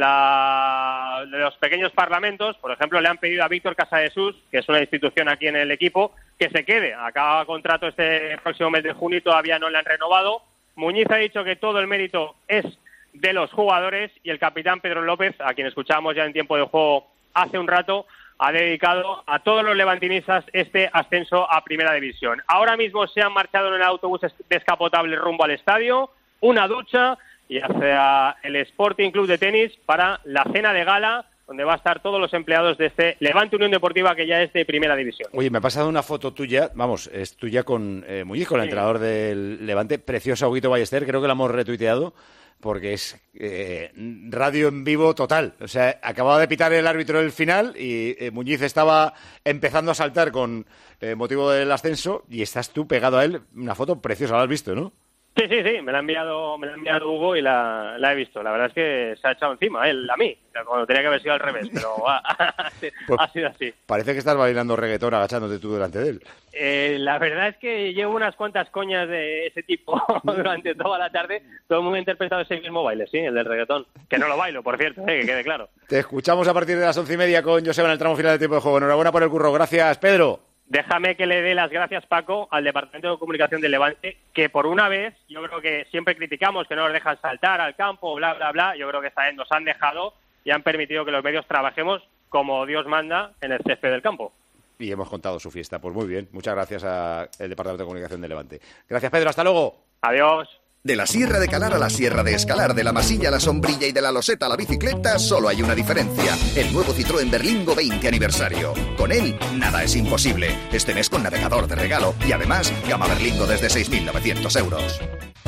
los pequeños parlamentos. Por ejemplo, le han pedido a Víctor Casadesus, que es una institución aquí en el equipo, que se quede. Acaba contrato este próximo mes de junio y todavía no le han renovado. Muñiz ha dicho que todo el mérito es de los jugadores, y el capitán Pedro López, a quien escuchamos ya en tiempo de juego hace un rato, ha dedicado a todos los levantinistas este ascenso a Primera División. Ahora mismo se han marchado en el autobús descapotable rumbo al estadio, una ducha y hacia el Sporting Club de Tenis para la cena de gala, donde va a estar todos los empleados de este Levante Unión Deportiva, que ya es de Primera División. Oye, me ha pasado una foto tuya, vamos, es tuya con Muñiz, con el entrenador del Levante, preciosa, Huguito Ballester, creo que la hemos retuiteado, porque es radio en vivo total. O sea, acababa de pitar el árbitro el final y Muñiz estaba empezando a saltar con motivo del ascenso, y estás tú pegado a él, una foto preciosa, ¿la has visto, no? Sí, me la ha enviado Hugo y la he visto. La verdad es que se ha echado encima él a mí, cuando tenía que haber sido al revés, pero ha sido así. Parece que estás bailando reggaetón agachándote tú delante de él. La verdad es que llevo unas cuantas coñas de ese tipo durante toda la tarde. Todo el mundo ha interpretado ese mismo baile, sí, el del reggaetón. Que no lo bailo, por cierto, que quede claro. Te escuchamos a partir de las 11:30 con Joseba en el tramo final de tiempo de juego. Enhorabuena por el curro. Gracias, Pedro. Déjame que le dé las gracias, Paco, al Departamento de Comunicación del Levante, que por una vez, yo creo que siempre criticamos que no nos dejan saltar al campo, bla, bla, bla. Yo creo que esta vez nos han dejado y han permitido que los medios trabajemos como Dios manda en el césped del campo. Y hemos contado su fiesta. Pues muy bien. Muchas gracias al Departamento de Comunicación del Levante. Gracias, Pedro. Hasta luego. Adiós. De la Sierra de Calar a la Sierra de Escalar, de la masilla a la sombrilla y de la loseta a la bicicleta, solo hay una diferencia: el nuevo Citroën Berlingo 20 aniversario. Con él, nada es imposible. Este mes con navegador de regalo y además, gama Berlingo desde 6.900 euros.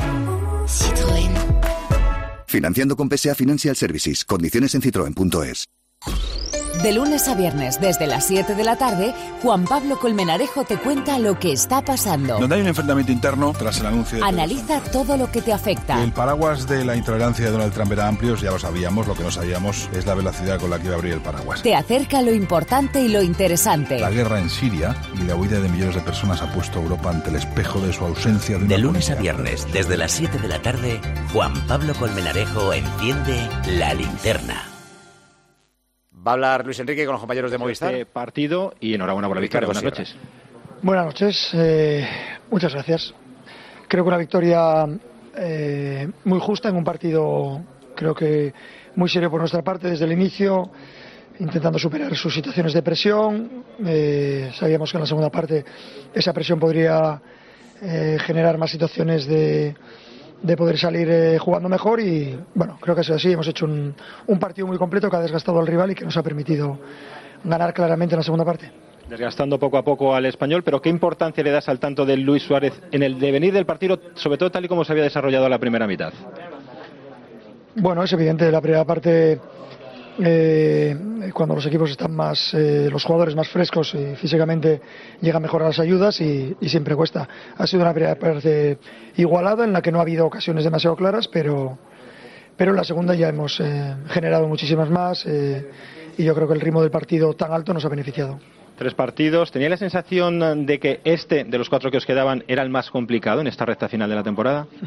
Citroën. Financiando con PSA Financial Services. Condiciones en citroen.es. De lunes a viernes, desde las 7 de la tarde, Juan Pablo Colmenarejo te cuenta lo que está pasando. Donde hay un enfrentamiento interno tras el anuncio de... Analiza todo lo que te afecta. El paraguas de la intolerancia de Donald Trump era amplio, ya lo sabíamos. Lo que no sabíamos es la velocidad con la que iba a abrir el paraguas. Te acerca lo importante y lo interesante. La guerra en Siria y la huida de millones de personas ha puesto a Europa ante el espejo de su ausencia. De lunes a viernes, desde las 7 de la tarde, Juan Pablo Colmenarejo enciende la linterna. Va a hablar Luis Enrique con los compañeros de Movistar. Este partido y enhorabuena por la victoria. Buenas noches. Buenas noches. Muchas gracias. Creo que una victoria muy justa en un partido, creo que muy serio por nuestra parte desde el inicio, intentando superar sus situaciones de presión. Sabíamos que en la segunda parte esa presión podría generar más situaciones de poder salir jugando mejor, y bueno, creo que es así. Hemos hecho un partido muy completo que ha desgastado al rival y que nos ha permitido ganar claramente en la segunda parte. Desgastando poco a poco al Español, pero ¿qué importancia le das al tanto de Luis Suárez en el devenir del partido, sobre todo tal y como se había desarrollado la primera mitad? Bueno, es evidente, la primera parte, cuando los equipos están más, los jugadores más frescos y físicamente llegan mejor a las ayudas, y siempre cuesta. Ha sido una primera parte igualada en la que no ha habido ocasiones demasiado claras, pero en la segunda ya hemos generado muchísimas más, y yo creo que el ritmo del partido tan alto nos ha beneficiado. 3 partidos. ¿Tenía la sensación de que este, de los 4 que os quedaban, era el más complicado en esta recta final de la temporada?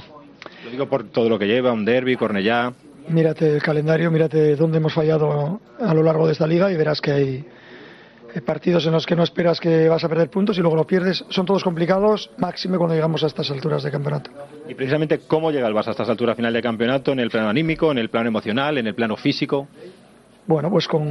Lo digo por todo lo que lleva, un derbi, Cornellá. Mírate el calendario, mírate dónde hemos fallado a lo largo de esta liga y verás que hay partidos en los que no esperas que vas a perder puntos y luego lo pierdes. Son todos complicados, máxime cuando llegamos a estas alturas de campeonato. Y precisamente, ¿cómo llega el Barça a estas alturas final de campeonato? ¿En el plano anímico, en el plano emocional, en el plano físico? Bueno, pues con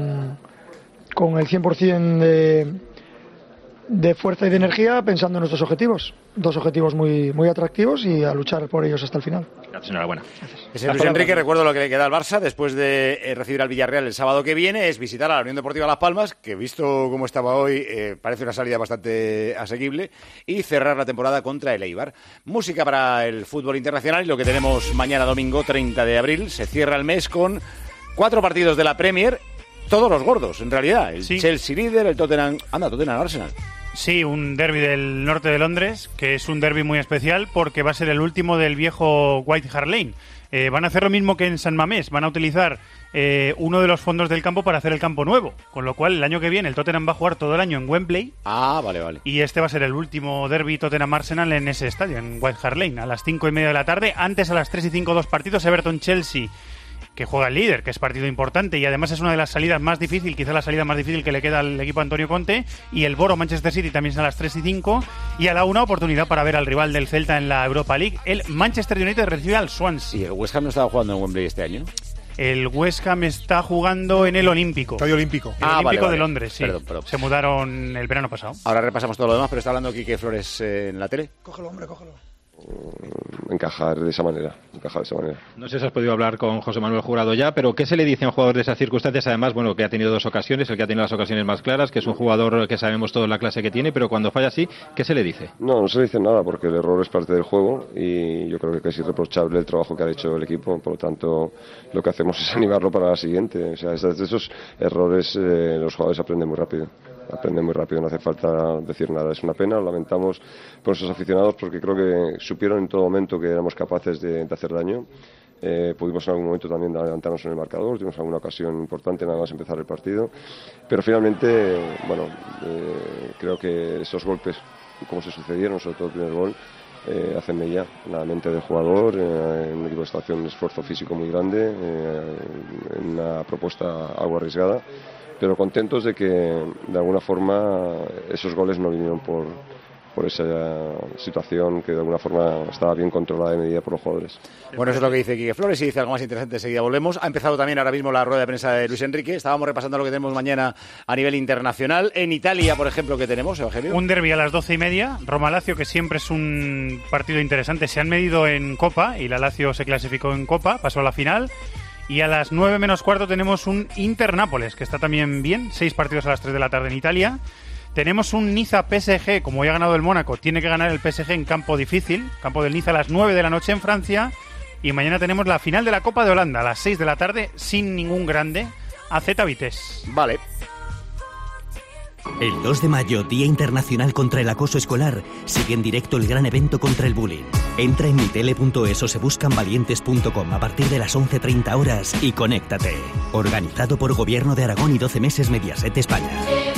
el 100% de fuerza y de energía, pensando en nuestros objetivos. 2 objetivos muy, muy atractivos y a luchar por ellos hasta el final. Gracias, enhorabuena. Ese Luis Enrique, recuerdo lo que le queda al Barça después de recibir al Villarreal el sábado que viene, es visitar a la Unión Deportiva Las Palmas, que visto cómo estaba hoy, parece una salida bastante asequible, y cerrar la temporada contra el Eibar. Música para el fútbol internacional y lo que tenemos mañana domingo 30 de abril. Se cierra el mes con 4 partidos de la Premier, todos los gordos, en realidad. El Chelsea líder, el Tottenham Arsenal. Sí, un derbi del norte de Londres, que es un derbi muy especial porque va a ser el último del viejo White Hart Lane. Van a hacer lo mismo que en San Mamés, van a utilizar uno de los fondos del campo para hacer el campo nuevo, con lo cual el año que viene el Tottenham va a jugar todo el año en Wembley. Ah, vale. Y este va a ser el último derbi Tottenham-Arsenal en ese estadio, en White Hart Lane, a las 5:30 de la tarde. Antes a las 3:05 2 partidos, Everton-Chelsea, que juega el líder, que es partido importante y además es una de las salidas más difíciles, quizá la salida más difícil que le queda al equipo Antonio Conte, y el Boro-Manchester City también es a las 3:05 y a la 1 oportunidad para ver al rival del Celta en la Europa League. El Manchester United recibe al Swansea. ¿Y el West Ham no estaba jugando en Wembley este año? El West Ham está jugando en el Olímpico. Estadio Olímpico. El Olímpico vale. de Londres, sí. Perdón. Se mudaron el verano pasado. Ahora repasamos todo lo demás, pero está hablando Quique Flores en la tele. Cógelo, hombre, cógelo. Encajar de esa manera. No sé si has podido hablar con José Manuel Jurado ya, pero ¿qué se le dice a un jugador de esas circunstancias? Además, bueno, que ha tenido 2 ocasiones, el que ha tenido las ocasiones más claras, que es un jugador que sabemos toda la clase que tiene, pero cuando falla así, ¿qué se le dice? No se le dice nada porque el error es parte del juego y yo creo que es irreprochable el trabajo que ha hecho el equipo, por lo tanto lo que hacemos es animarlo para la siguiente. O sea, de esos errores los jugadores aprenden muy rápido, no hace falta decir nada. Es una pena, lo lamentamos por nuestros aficionados porque creo que supieron en todo momento que éramos capaces de hacer daño. Pudimos en algún momento también adelantarnos en el marcador, tuvimos alguna ocasión importante nada más empezar el partido, pero finalmente, creo que esos golpes, como se sucedieron, sobre todo el primer gol, hacen mella en la mente del jugador, en un equipo que está haciendo un esfuerzo físico muy grande, en una propuesta algo arriesgada, pero contentos de que de alguna forma esos goles no vinieron por esa situación que de alguna forma estaba bien controlada y medida por los jugadores. Bueno, eso es lo que dice Quique Flores y dice algo más interesante, enseguida volvemos. Ha empezado también ahora mismo la rueda de prensa de Luis Enrique. Estábamos repasando lo que tenemos mañana a nivel internacional. En Italia, por ejemplo, ¿qué tenemos, Evangelio? Un derbi a las 12:30, Roma-Lazio, que siempre es un partido interesante. Se han medido en Copa y la Lazio se clasificó en Copa, pasó a la final. Y a las 9 menos cuarto tenemos un Inter-Nápoles, que está también bien, 6 partidos a las 3 de la tarde en Italia. Tenemos un Niza-PSG, como ya ha ganado el Mónaco, tiene que ganar el PSG en campo difícil, campo del Niza a las 9 de la noche en Francia. Y mañana tenemos la final de la Copa de Holanda a las 6 de la tarde, sin ningún grande, AZ Vitesse. Vale. El 2 de mayo, Día Internacional contra el Acoso Escolar, sigue en directo el gran evento contra el bullying. Entra en mitele.es o sebuscanvalientes.com a partir de las 11:30 horas y conéctate. Organizado por Gobierno de Aragón y 12 meses Mediaset España.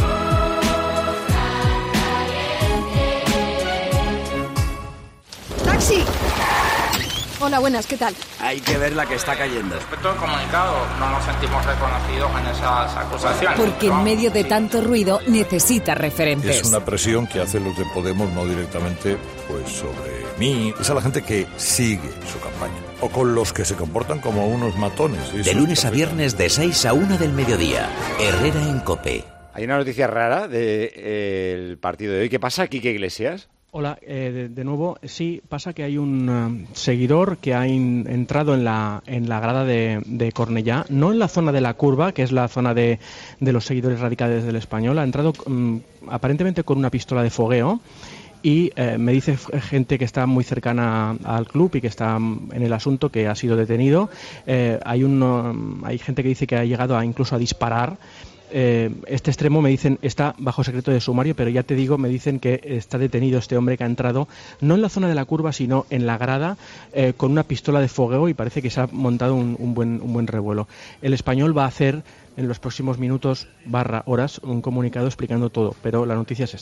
¡Taxi! Hola, buenas, ¿qué tal? Hay que ver la que está cayendo. Respecto al comunicado, no nos sentimos reconocidos en esas acusaciones. Porque en medio de tanto ruido necesita referentes. Es una presión que hacen los de Podemos, no directamente pues sobre mí. Es a la gente que sigue su campaña. O con los que se comportan como unos matones. De lunes a viernes de 6 a 1 del mediodía. Herrera en COPE. Hay una noticia rara del partido de hoy. ¿Qué pasa, Quique Iglesias? Hola, de nuevo, sí, pasa que hay un seguidor que ha entrado en la grada de Cornellá, no en la zona de la curva, que es la zona de los seguidores radicales del Español, ha entrado aparentemente con una pistola de fogueo y me dice gente que está muy cercana al club y que está en el asunto que ha sido detenido. Hay gente que dice que ha llegado incluso a disparar. Este extremo, me dicen, está bajo secreto de sumario, pero ya te digo, me dicen que está detenido este hombre que ha entrado no en la zona de la curva, sino en la grada con una pistola de fogueo y parece que se ha montado un buen revuelo. El Español va a hacer en los próximos minutos / horas un comunicado explicando todo, pero la noticia es esta.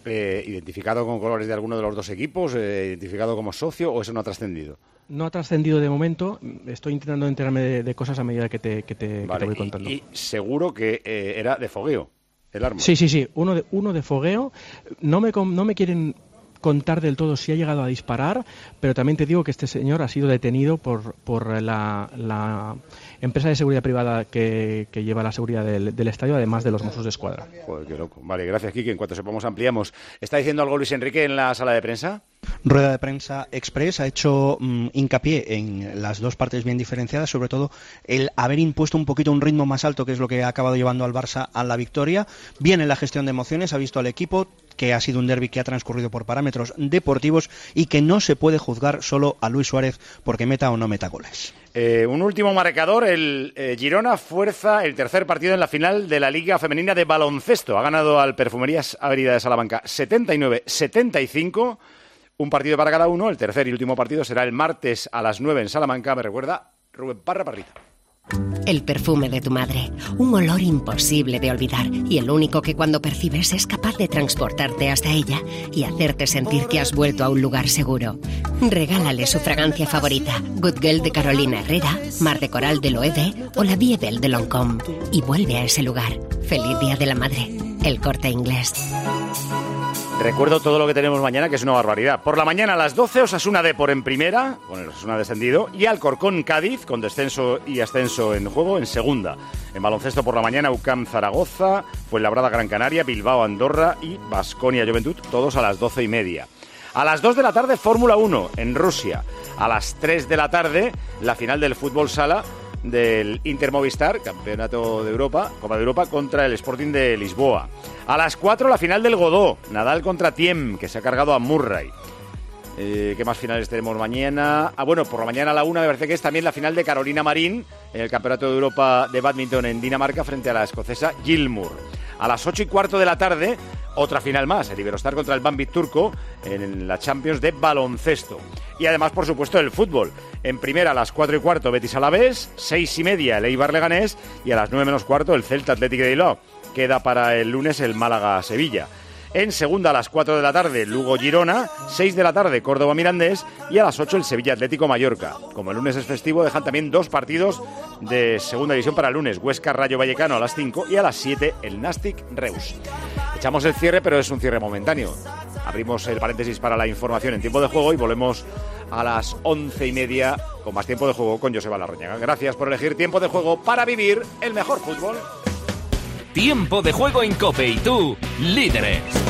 ¿Identificado con colores de alguno de los dos equipos? ¿Identificado como socio o eso no ha trascendido? No ha trascendido de momento. Estoy intentando enterarme de cosas a medida que te voy contando. Y seguro que era de fogueo el arma. Sí. Uno de fogueo. No me quieren contar del todo si ha llegado a disparar, pero también te digo que este señor ha sido detenido por la empresa de seguridad privada que lleva la seguridad del estadio, además de los Mossos de Escuadra. Joder, qué loco. Vale, gracias, Quique. En cuanto sepamos ampliamos. ¿Está diciendo algo Luis Enrique en la sala de prensa? Rueda de prensa express, ha hecho hincapié en las dos partes bien diferenciadas, sobre todo el haber impuesto un poquito un ritmo más alto, que es lo que ha acabado llevando al Barça a la victoria. Bien en la gestión de emociones, ha visto al equipo que ha sido un derbi que ha transcurrido por parámetros deportivos y que no se puede juzgar solo a Luis Suárez porque meta o no meta goles. Un último marcador, el Girona fuerza el tercer partido en la final de la Liga Femenina de Baloncesto. Ha ganado al Perfumerías Avenida de Salamanca 79-75. Un partido para cada uno. El tercer y último partido será el martes a las 9 en Salamanca. Me recuerda Rubén Parrita. El perfume de tu madre, un olor imposible de olvidar y el único que cuando percibes es capaz de transportarte hasta ella y hacerte sentir que has vuelto a un lugar seguro. Regálale su fragancia favorita, Good Girl de Carolina Herrera, Mar de Coral de Loewe o La Vie Belle de Lancôme y vuelve a ese lugar. Feliz Día de la Madre, El Corte Inglés. Recuerdo todo lo que tenemos mañana, que es una barbaridad. Por la mañana a las 12, Osasuna Depor en primera, con el Osasuna descendido, y Alcorcón Cádiz, con descenso y ascenso en juego, en segunda. En baloncesto por la mañana, UCAM Zaragoza, Fuenlabrada Gran Canaria, Bilbao Andorra y Baskonia Juventud, todos a las 12:30. A las 2 de la tarde, Fórmula 1 en Rusia. A las 3 de la tarde, la final del fútbol sala del Inter Movistar, Campeonato de Europa, Copa de Europa, contra el Sporting de Lisboa. A las 4 la final del Godó, Nadal contra Thiem, que se ha cargado a Murray. ¿Qué más finales tenemos mañana? Bueno, por la mañana a la 1 me parece que es también la final de Carolina Marín en el Campeonato de Europa de Bádminton en Dinamarca frente a la escocesa Gilmour. A las 8:15 de la tarde, otra final más, el Iberostar contra el Banvit turco en la Champions de baloncesto. Y además, por supuesto, el fútbol. En primera, a las 4:15, Betis Alavés, 6:30, el Eibar Leganés y a las 9:15, el Celta Athletic de Bilbao. Queda para el lunes el Málaga Sevilla. En segunda, a las 4 de la tarde, Lugo Girona, 6 de la tarde, Córdoba Mirandés y a las 8 el Sevilla Atlético Mallorca. Como el lunes es festivo, dejan también dos partidos de segunda división para el lunes, Huesca Rayo Vallecano a las 5 y a las 7 el Nastic Reus. Echamos el cierre, pero es un cierre momentáneo. Abrimos el paréntesis para la información en tiempo de juego y volvemos a las 11:30 con más tiempo de juego con Joseba Larrañaga. Gracias por elegir tiempo de juego para vivir el mejor fútbol. Tiempo de juego en COPE y tú, líderes.